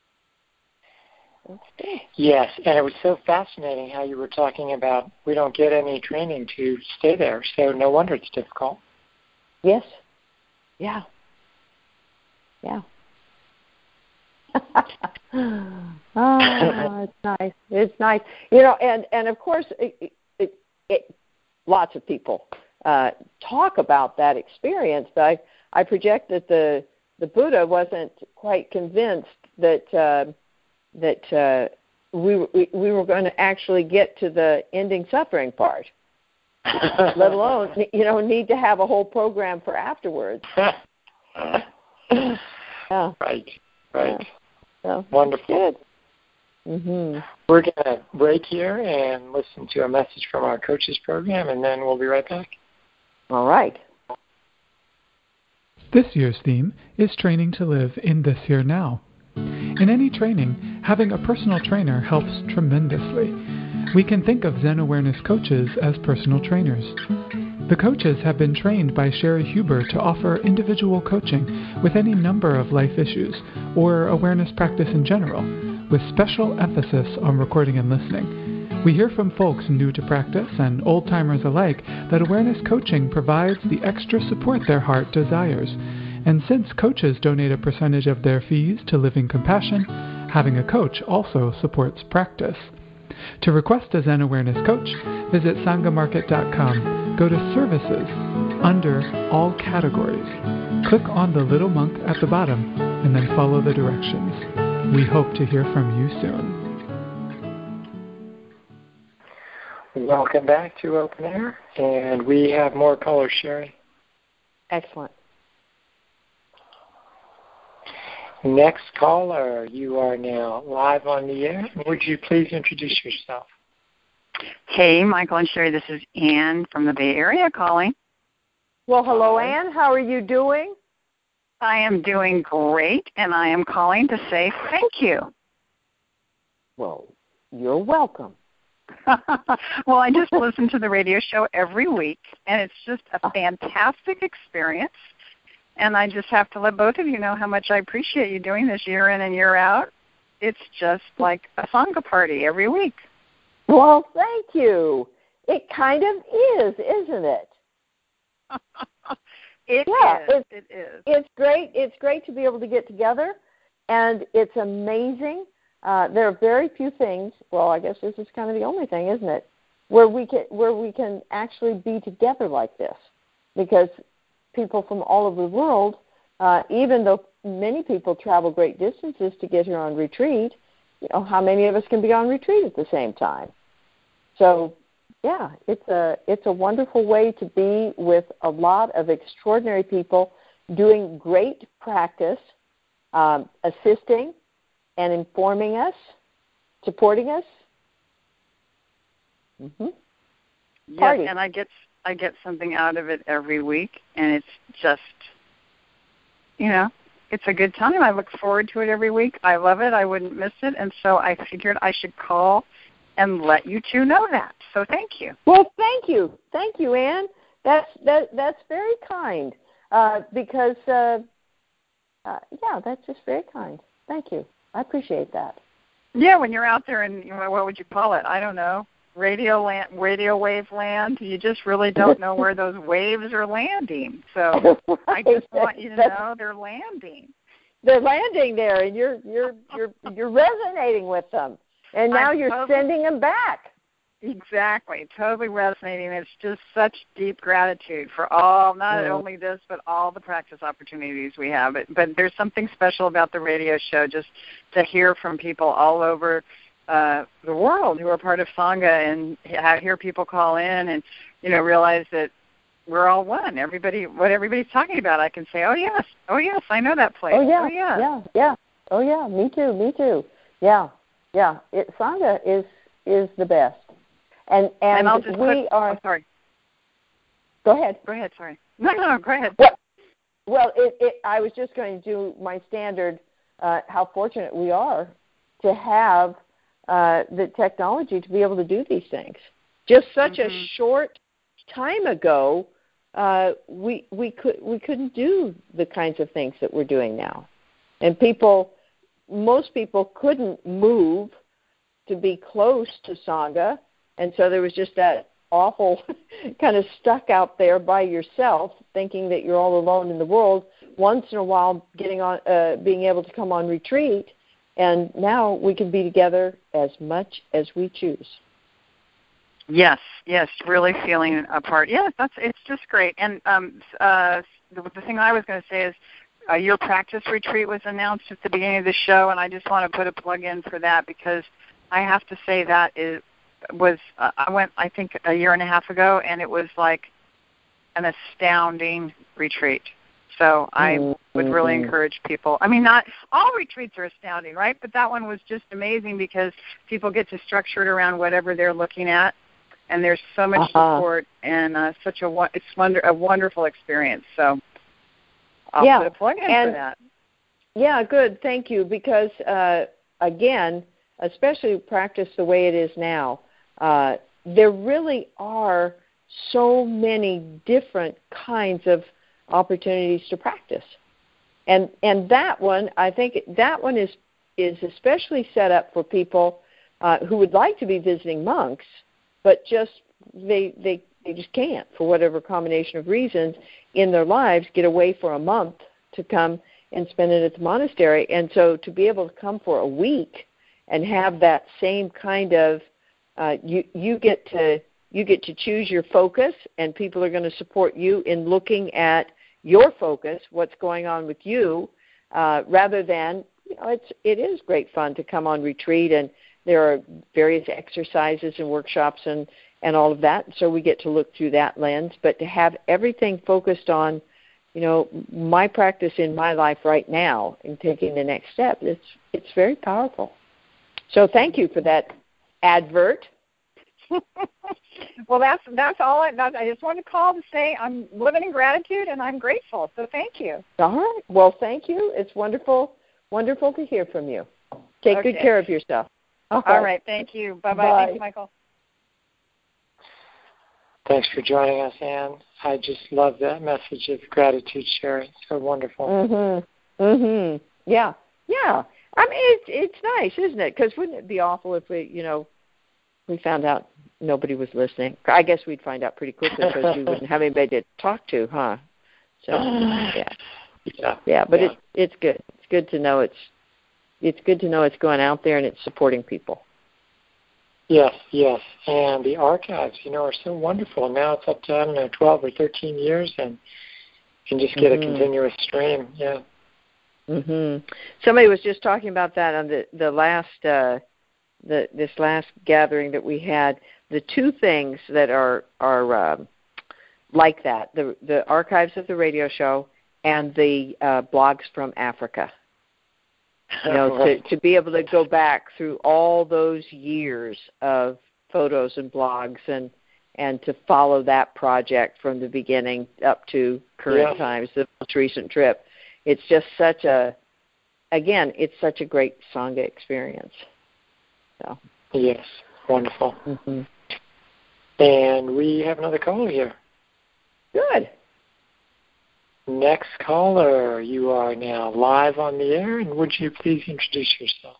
Yes, and it was so fascinating how you were talking about we don't get any training to stay there, so no wonder it's difficult. Yes. Yeah. Yeah. Oh, it's nice. It's nice. You know, and, and of course, it, it, it, lots of people uh, talk about that experience, but I, I project that the, the Buddha wasn't quite convinced that uh, that uh, we, we we were going to actually get to the ending suffering part, let alone, you know, need to have a whole program for afterwards. yeah. Right, right. Yeah. So, wonderful. Good. Mm-hmm. We're going to break here and listen to a message from our coaches program, and then we'll be right back. All right. This year's theme is Training to Live in This Here Now. In any training, having a personal trainer helps tremendously. We can think of Zen Awareness coaches as personal trainers. The coaches have been trained by Sherry Huber to offer individual coaching with any number of life issues or awareness practice in general, with special emphasis on recording and listening. We hear from folks new to practice and old-timers alike that awareness coaching provides the extra support their heart desires. And since coaches donate a percentage of their fees to Living Compassion, having a coach also supports practice. To request a Zen Awareness coach, visit sangamarket dot com. Go to Services, under All Categories. Click on the little monk at the bottom, and then follow the directions. We hope to hear from you soon. Welcome back to Open Air, and we have more callers, Sherry. Excellent. Next caller, you are now live on the air. Would you please introduce yourself? Hey, Michael and Sherry, this is Ann from the Bay Area calling. Well, hello, Ann. How are you doing? I am doing great, and I am calling to say thank you. Well, you're welcome. Well, I just listen to the radio show every week, and it's just a fantastic experience. And I just have to let both of you know how much I appreciate you doing this year in and year out. It's just like a Sangha party every week. Well, thank you. It kind of is, isn't it? It yeah, is. It's, it is. It's great. It's great to be able to get together, and it's amazing. Uh, there are very few things. Well, I guess this is kind of the only thing, isn't it, where we can where we can actually be together like this, because people from all over the world, uh, even though many people travel great distances to get here on retreat, you know, how many of us can be on retreat at the same time? So, yeah, it's a it's a wonderful way to be with a lot of extraordinary people doing great practice, um, assisting and informing us, supporting us. Mm-hmm. Yes, and I get I get something out of it every week, and it's just, you know, it's a good time. I look forward to it every week. I love it. I wouldn't miss it, and so I figured I should call and let you two know that. So thank you. Well, thank you. Thank you, Ann. That's that, that's very kind, uh, because, uh, uh, yeah, that's just very kind. Thank you. I appreciate that. Yeah, when you're out there in, you know, what would you call it? I don't know. Radio land, radio wave land. You just really don't know where those waves are landing. So right. I just want you to know they're landing. They're landing there, and you're you're you're you're resonating with them, and now I'm you're totally, sending them back. Exactly, totally resonating. It's just such deep gratitude for all, not yeah. only this, but all the practice opportunities we have. But, but there's something special about the radio show, just to hear from people all over uh, the world who are part of Sangha, and hear people call in and, you know, realize that we're all one. Everybody, what everybody's talking about, I can say, oh, yes, oh, yes, I know that place. Oh, yeah, oh, yeah. yeah, yeah. Oh, yeah, me too, me too. Yeah, yeah. It, Sangha is is the best, and and, and I'll just we put, are. Oh, sorry. Go ahead. Go ahead. Sorry. No, no, no. Go ahead. Well, well it, it, I was just going to do my standard. Uh, how fortunate we are to have uh, the technology to be able to do these things. Just such mm-hmm. a short time ago, uh, we we could we couldn't do the kinds of things that we're doing now, and people, most people couldn't move to be close to Sangha, and so there was just that awful kind of stuck out there by yourself, thinking that you're all alone in the world. Once in a while, getting on, uh, being able to come on retreat, and now we can be together as much as we choose. Yes, yes, really feeling apart. Yes, that's it's just great. And um, uh, the, the thing I was going to say is uh, your practice retreat was announced at the beginning of the show, and I just want to put a plug in for that because I have to say that it was uh, I went I think a year and a half ago, and it was like an astounding retreat. So I mm-hmm. would really encourage people. I mean, not all retreats are astounding, right? But that one was just amazing because people get to structure it around whatever they're looking at, and there's so much uh-huh. support and uh, such a it's wonder a wonderful experience. So I'll yeah. put a plug in and, for that. Yeah, good. Thank you. Because uh, again, especially practice the way it is now, uh, there really are so many different kinds of opportunities to practice, and and that one, I think that one is is especially set up for people uh, who would like to be visiting monks, but just they they they just can't, for whatever combination of reasons in their lives, get away for a month to come and spend it at the monastery. And so to be able to come for a week and have that same kind of uh, you you get to you get to choose your focus, and people are going to support you in looking at your focus, what's going on with you, uh, rather than, you know, it's it is great fun to come on retreat, and there are various exercises and workshops and, and all of that, so we get to look through that lens. But to have everything focused on, you know, my practice in my life right now and taking the next step, it's it's very powerful. So thank you for that advert. Well, that's that's all. I, that's, I just wanted to call to say I'm living in gratitude and I'm grateful. So thank you. All right. Well, thank you. It's wonderful, wonderful to hear from you. Take okay. good care of yourself. All, all right. right. Thank you. Bye bye. Thanks, Michael. Thanks for joining us, Anne. I just love that message of gratitude sharing. So wonderful. Mhm. Mhm. Yeah. Yeah. I mean, it's it's nice, isn't it? Because wouldn't it be awful if we, you know, we found out nobody was listening? I guess we'd find out pretty quickly because we wouldn't have anybody to talk to, huh? So yeah, yeah, yeah. But yeah. it's it's good. It's good to know it's it's good to know it's going out there and it's supporting people. Yes, yes. And the archives, you know, are so wonderful. Now it's up to, I don't know, twelve or thirteen years, and you can just get mm-hmm. a continuous stream. Yeah. Mhm. Somebody was just talking about that on the the last. Uh, The, this last gathering that we had. The two things that are are um, like that: the the archives of the radio show and the uh, blogs from Africa. You know, right. to to be able to go back through all those years of photos and blogs, and and to follow that project from the beginning up to current yeah. times, the most recent trip. It's just such a, again, it's such a great Sangha experience. So. Yes, wonderful. Mm-hmm. And we have another caller here. Good. Next caller, you are now live on the air, and would you please introduce yourself?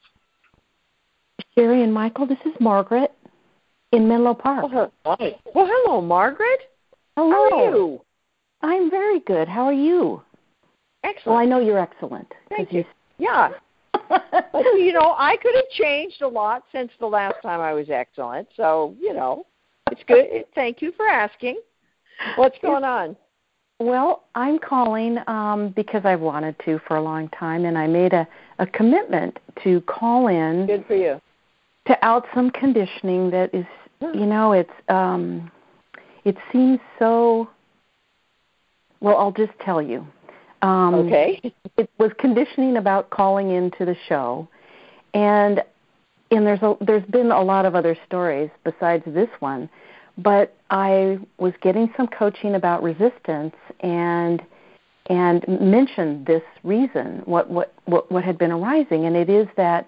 Sherry and Michael, this is Margaret in Menlo Park. Oh, hi. Well, hello, Margaret. Hello. How are you? I'm very good. How are you? Excellent. Well, I know you're excellent. Thank you. you. Yeah. But, you know, I could have changed a lot since the last time I was excellent. So, you know, it's good. Thank you for asking. What's going on? Well, I'm calling um, because I wanted to for a long time, and I made a, a commitment to call in. Good for you. To out some conditioning that is, you know, it's um, it seems so. Well, I'll just tell you. Um, okay. It was conditioning about calling into the show, and and there's a, there's been a lot of other stories besides this one, but I was getting some coaching about resistance and and mentioned this reason, what what what, what had been arising, and it is that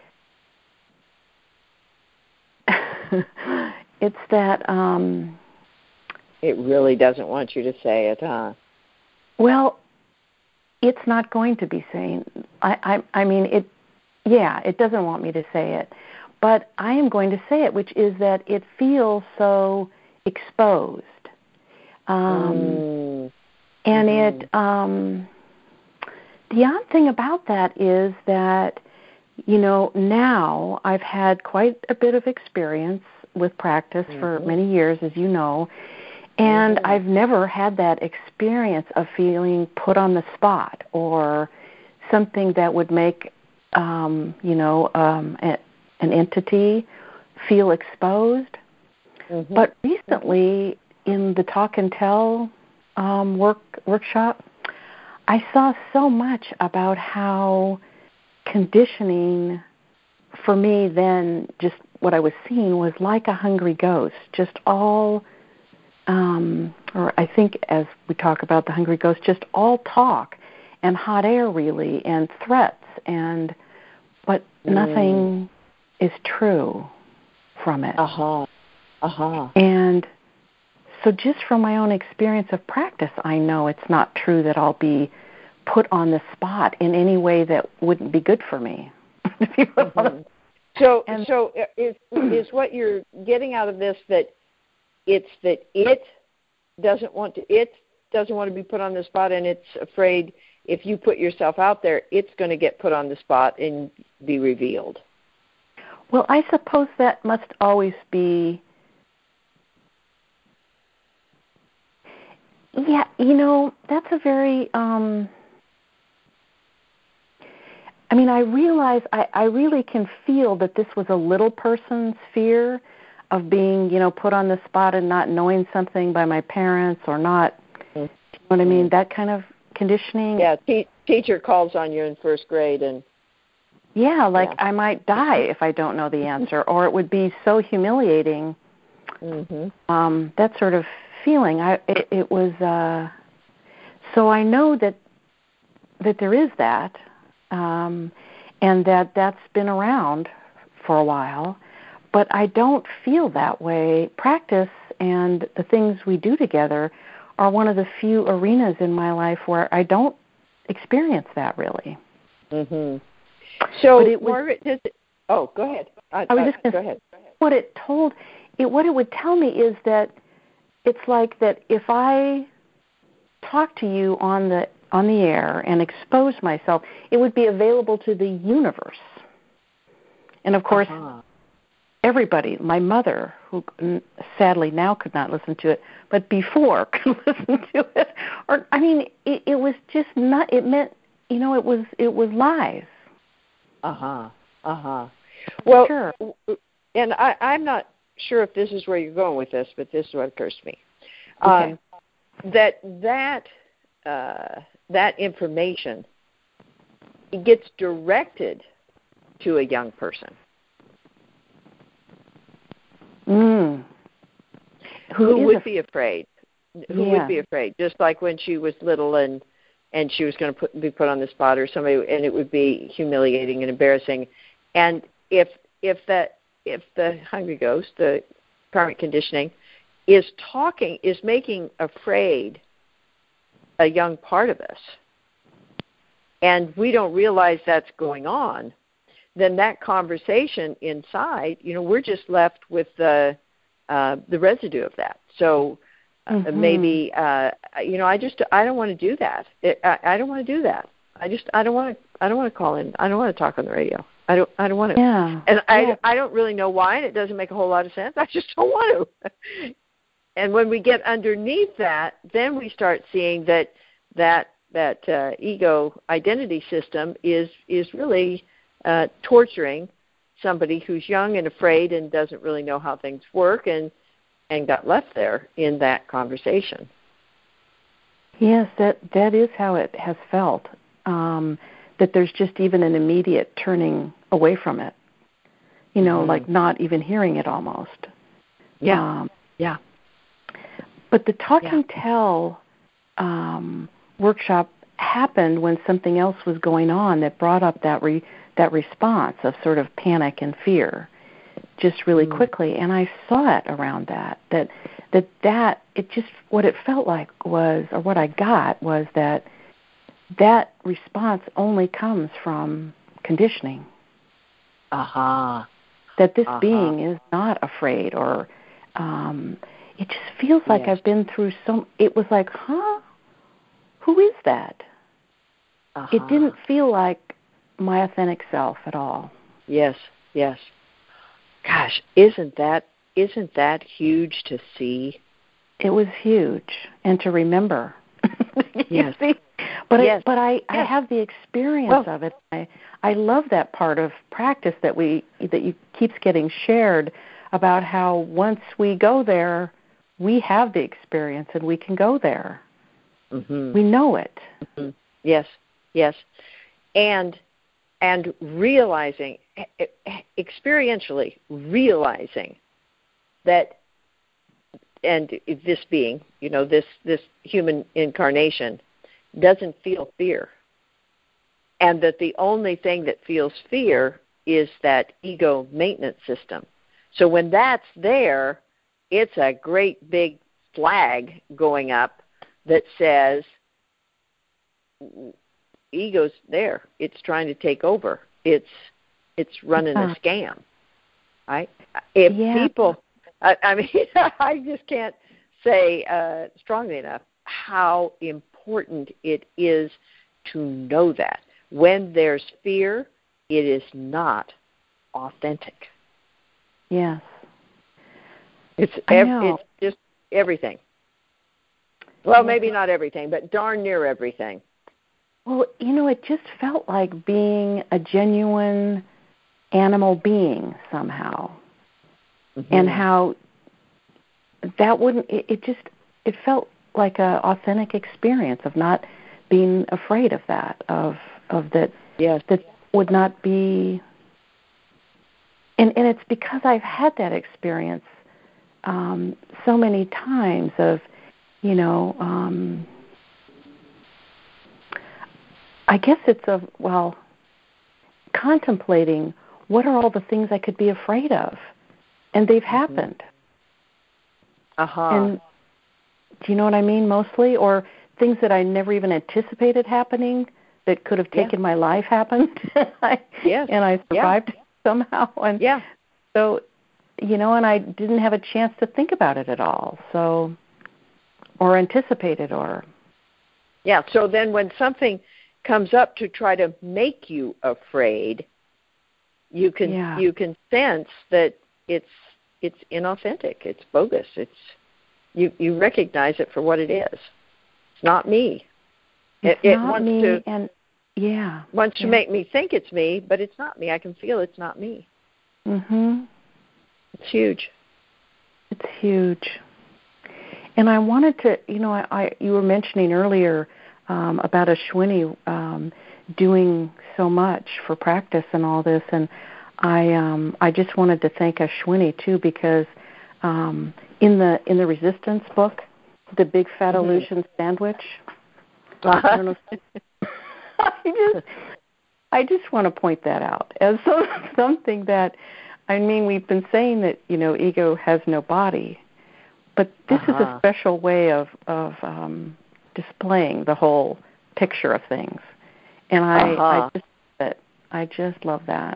it's that um, it really doesn't want you to say it, huh? Well, it's not going to be saying. I, I I mean it. Yeah, it doesn't want me to say it, but I am going to say it, which is that it feels so exposed, um, mm. and mm-hmm. it. Um, the odd thing about that is that, you know, now I've had quite a bit of experience with practice mm-hmm. for many years, as you know, and mm-hmm. I've never had that experience of feeling put on the spot or something that would make Um, you know, um, a, an entity feel exposed. Mm-hmm. But recently, in the Talk and Tell um, work workshop, I saw so much about how conditioning, for me then, just what I was seeing was like a hungry ghost, just all, um, or I think as we talk about the hungry ghost, just all talk and hot air really, and threats, and but mm. nothing is true from it. Uh-huh. Uh-huh. And so just from my own experience of practice, I know it's not true that I'll be put on the spot in any way that wouldn't be good for me. mm-hmm. So and, so is is what you're getting out of this that it's that it doesn't want to it doesn't want to be put on the spot, and it's afraid if you put yourself out there, it's going to get put on the spot and be revealed. Well, I suppose that must always be, yeah, you know, that's a very, um, I mean, I realize, I, I really can feel that this was a little person's fear of being, you know, put on the spot and not knowing something by my parents or not, mm-hmm. you know what I mean, that kind of conditioning. Yeah, te- teacher calls on you in first grade and yeah, like yeah. I might die if I don't know the answer, or it would be so humiliating. Mm-hmm. Um, that sort of feeling. I it, it was uh, so I know that that there is that, um, and that that's been around for a while, but I don't feel that way. Practice and the things we do together are one of the few arenas in my life where I don't experience that really. Mm-hmm. So, was, Margaret, does it, oh, go ahead. I, I was just uh, gonna, go ahead. What it told, it, what it would tell me is that it's like that if I talk to you on the on the air and expose myself, it would be available to the universe. And of course, uh-huh. everybody, my mother, who sadly now could not listen to it, but before could listen to it. Or I mean, it, it was just not. It meant, you know, it was it was live. Uh huh. Uh huh. Well, sure. And I, I'm not sure if this is where you're going with this, but this is what occurs to me. Okay. Um, that that uh, that information it gets directed to a young person. Mm. Who, who would a, be afraid? Who yeah. would be afraid? Just like when she was little and and she was going to put, be put on the spot, or somebody, and it would be humiliating and embarrassing. And if if that if the hungry ghost, the karmic conditioning, is talking, is making afraid a young part of us, and we don't realize that's going on, then that conversation inside, you know, we're just left with the uh, the residue of that. So uh, mm-hmm. maybe, uh, you know, I just I don't want to do that. It, I, I don't want to do that. I just I don't want to I don't want to call in. I don't want to talk on the radio. I don't. I don't want to. Yeah. And I. Yeah. I don't really know why, and it doesn't make a whole lot of sense. I just don't want to. And when we get underneath that, then we start seeing that that that uh, ego identity system is is really uh, torturing somebody who's young and afraid and doesn't really know how things work, and and got left there in that conversation. Yes, that that is how it has felt. Um, that there's just even an immediate turning away from it. you know, mm-hmm. like not even hearing it almost. Yeah, um, yeah. But the talking yeah. tell um, workshop happened when something else was going on that brought up that re- that response of sort of panic and fear just really mm. quickly, and I saw it around that that that that it just what it felt like was, or what I got was that that response only comes from conditioning. Aha. Uh-huh. That this uh-huh. being is not afraid, or um, it just feels like yes. I've been through some. It was like, huh? Who is that? Uh-huh. It didn't feel like my authentic self at all. Yes, yes. Gosh, isn't that isn't that huge to see? It was huge, and to remember. Yes. See? But yes. I, but I, yes. I have the experience well, of it. I I love that part of practice that we that you keeps getting shared about how once we go there, we have the experience and we can go there. Mm-hmm. We know it. Mm-hmm. Yes, yes, and and realizing experientially realizing that, and this being, you know, this this human incarnation doesn't feel fear, and that the only thing that feels fear is that ego maintenance system. So when that's there, it's a great big flag going up that says ego's there. It's trying to take over. It's it's running yeah. a scam, right? If yeah. people, I, I mean, I just can't say uh, strongly enough how important it is to know that when there's fear, it is not authentic. Yes. It's ev- it's just everything. Well, maybe not everything, but darn near everything. Well, you know, it just felt like being a genuine animal being somehow. Mm-hmm. And how that wouldn't, it, it just, it felt like a authentic experience of not being afraid of that, of of that, yes. that would not be, and, and it's because I've had that experience um, so many times of, you know, um, I guess it's of, well, contemplating what are all the things I could be afraid of, and they've mm-hmm. happened. Uh-huh. And do you know what I mean, mostly? Or things that I never even anticipated happening that could have taken yeah. my life happened. yes. And I survived yeah. somehow. And yeah. so, you know, and I didn't have a chance to think about it at all. So, or anticipate it, or. Yeah, so then when something comes up to try to make you afraid, you can yeah. you can sense that it's it's inauthentic, it's bogus, it's you, you recognize it for what it is. It's not me. It's it, not it wants me, to and yeah, wants yeah. to make me think it's me, but it's not me. I can feel it's not me. Mhm. It's huge. It's huge. And I wanted to, you know, I, I you were mentioning earlier um, about Ashwini um, doing so much for practice and all this, and I um, I just wanted to thank Ashwini too, because um, in the in the Resistance book, the Big Fat mm-hmm. Illusion Sandwich. Uh-huh. I don't know. I just I just want to point that out as some, something that, I mean, we've been saying that, you know, ego has no body, but this uh-huh. is a special way of of um, displaying the whole picture of things, and I uh-huh. I just it. I just love that.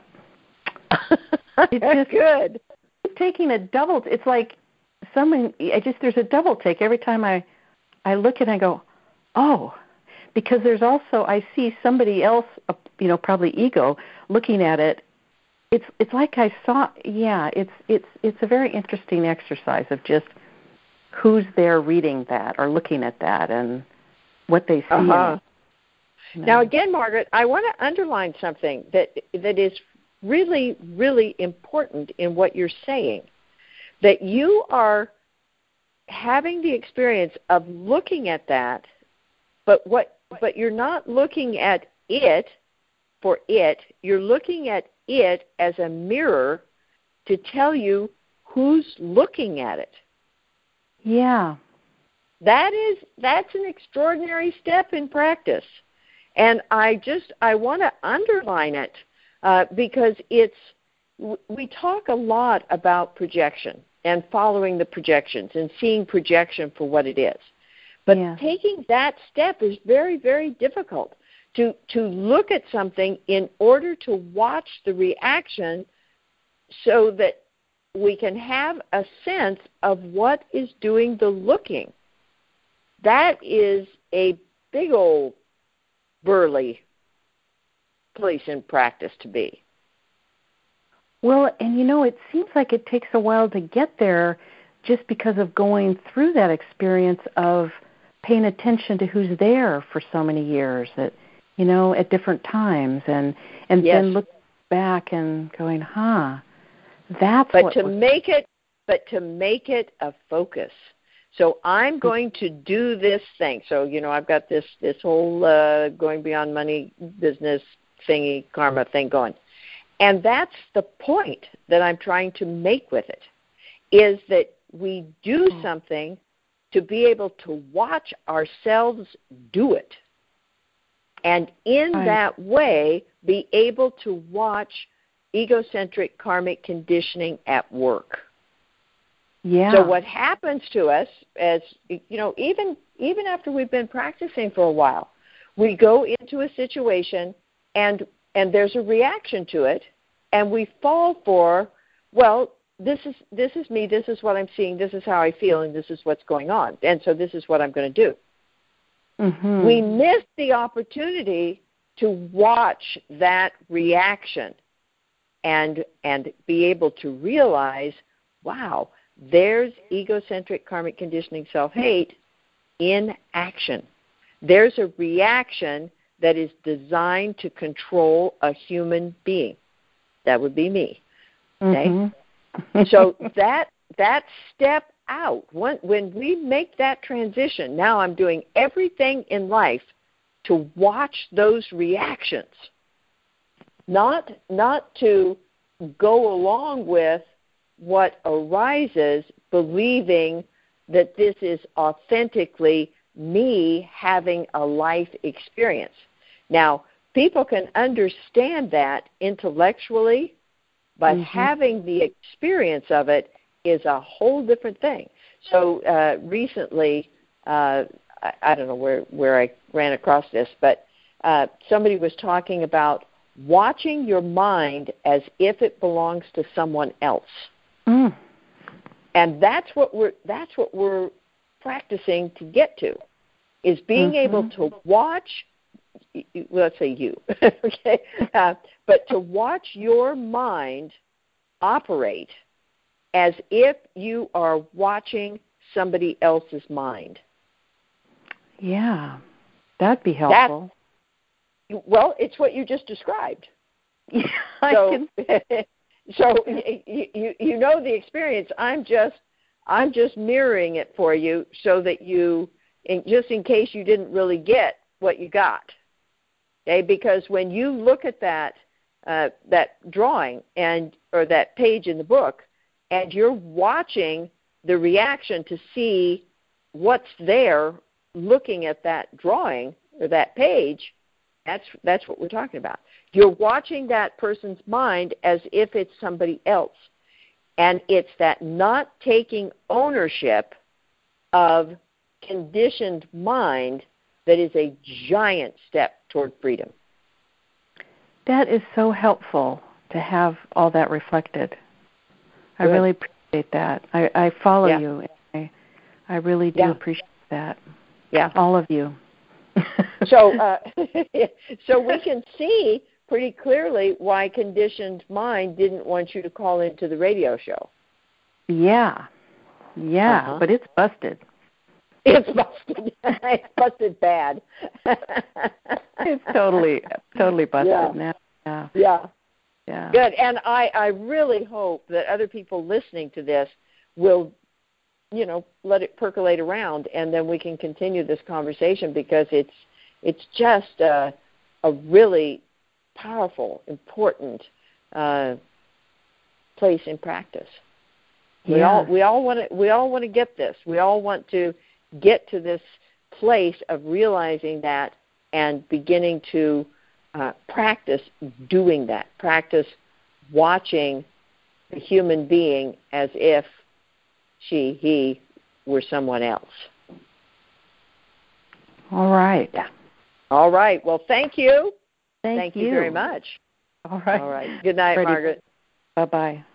It's just good. Taking a double. It's like someone. I just there's a double take every time I I look at it and I go, oh, because there's also I see somebody else, you know, probably ego looking at it. It's it's like I saw. Yeah, it's it's it's a very interesting exercise of just who's there reading that or looking at that and what they see. Uh-huh. in it. Now again, Margaret, I want to underline something that that is really, really important in what you're saying, that you are having the experience of looking at that, but what but you're not looking at it for it, you're looking at it as a mirror to tell you who's looking at it. Yeah. That is, that's an extraordinary step in practice. And I just, I want to underline it uh, because it's, we talk a lot about projection and following the projections and seeing projection for what it is. But yeah. taking that step is very, very difficult. To, to look at something in order to watch the reaction so that we can have a sense of what is doing the looking. That is a big old burly place in practice to be. Well, and you know, it seems like it takes a while to get there just because of going through that experience of paying attention to who's there for so many years, at, you know, at different times, and, and yes. then looking back and going, huh, that's but what to was- make it, but to make it a focus. So I'm going to do this thing. So, you know, I've got this, this whole uh, going beyond money business thingy, karma thing going. And that's the point that I'm trying to make with it, is that we do something to be able to watch ourselves do it. And in right. that way, be able to watch egocentric karmic conditioning at work. Yeah. So what happens to us, as you know, even even after we've been practicing for a while, we go into a situation and and there's a reaction to it, and we fall for, well, this is this is me, this is what I'm seeing, this is how I feel, and this is what's going on, and so this is what I'm going to do. Mm-hmm. We miss the opportunity to watch that reaction and and be able to realize, wow, there's egocentric karmic conditioning self-hate in action. There's a reaction that is designed to control a human being. That would be me. Okay? Mm-hmm. So that that step out, when, when we make that transition, now I'm doing everything in life to watch those reactions, not not to go along with what arises, believing that this is authentically me having a life experience. Now, people can understand that intellectually, but mm-hmm. having the experience of it is a whole different thing. So uh, recently, uh, I, I don't know where, where I ran across this, but uh, somebody was talking about watching your mind as if it belongs to someone else. Mm. And that's what we're that's what we're practicing to get to, is being mm-hmm. able to watch, let's say you, okay, uh, but to watch your mind operate as if you are watching somebody else's mind. Yeah, that'd be helpful. That, well, it's what you just described. Yeah, I so, can. So you, you you know the experience. I'm just I'm just mirroring it for you so that you, in, just in case you didn't really get what you got. Okay, because when you look at that uh, that drawing and or that page in the book, and you're watching the reaction to see what's there, looking at that drawing or that page, that's that's what we're talking about. You're watching that person's mind as if it's somebody else. And it's that not taking ownership of conditioned mind that is a giant step toward freedom. That is so helpful to have all that reflected. I really appreciate that. I, I follow yeah. you. I, I really do yeah. appreciate that. Yeah. All of you. so, uh, so we can see pretty clearly why conditioned mind didn't want you to call into the radio show. Yeah. Yeah, uh-huh. but it's busted. It's busted. It's busted bad. It's totally, totally busted yeah. now. Yeah. Yeah. Yeah. Good. And I, I really hope that other people listening to this will, you know, let it percolate around, and then we can continue this conversation, because it's it's just a, a really powerful, important uh, place in practice. Yeah. We all we all want to we all want to get this. We all want to get to this place of realizing that and beginning to uh, practice doing that. Practice watching the human being as if she, he were someone else. All right. All right. Well, thank you. Thank, thank you. you very much. All right. All right. Good night, Ready. Margaret. Bye-bye.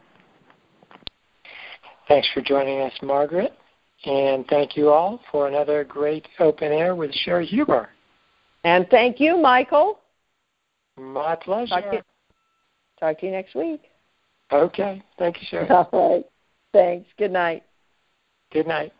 Thanks for joining us, Margaret. And thank you all for another great open air with Sherry Huber. And thank you, Michael. My pleasure. Talk to you, talk to you next week. Okay. Thank you, Sherry. All right. Thanks. Good night. Good night.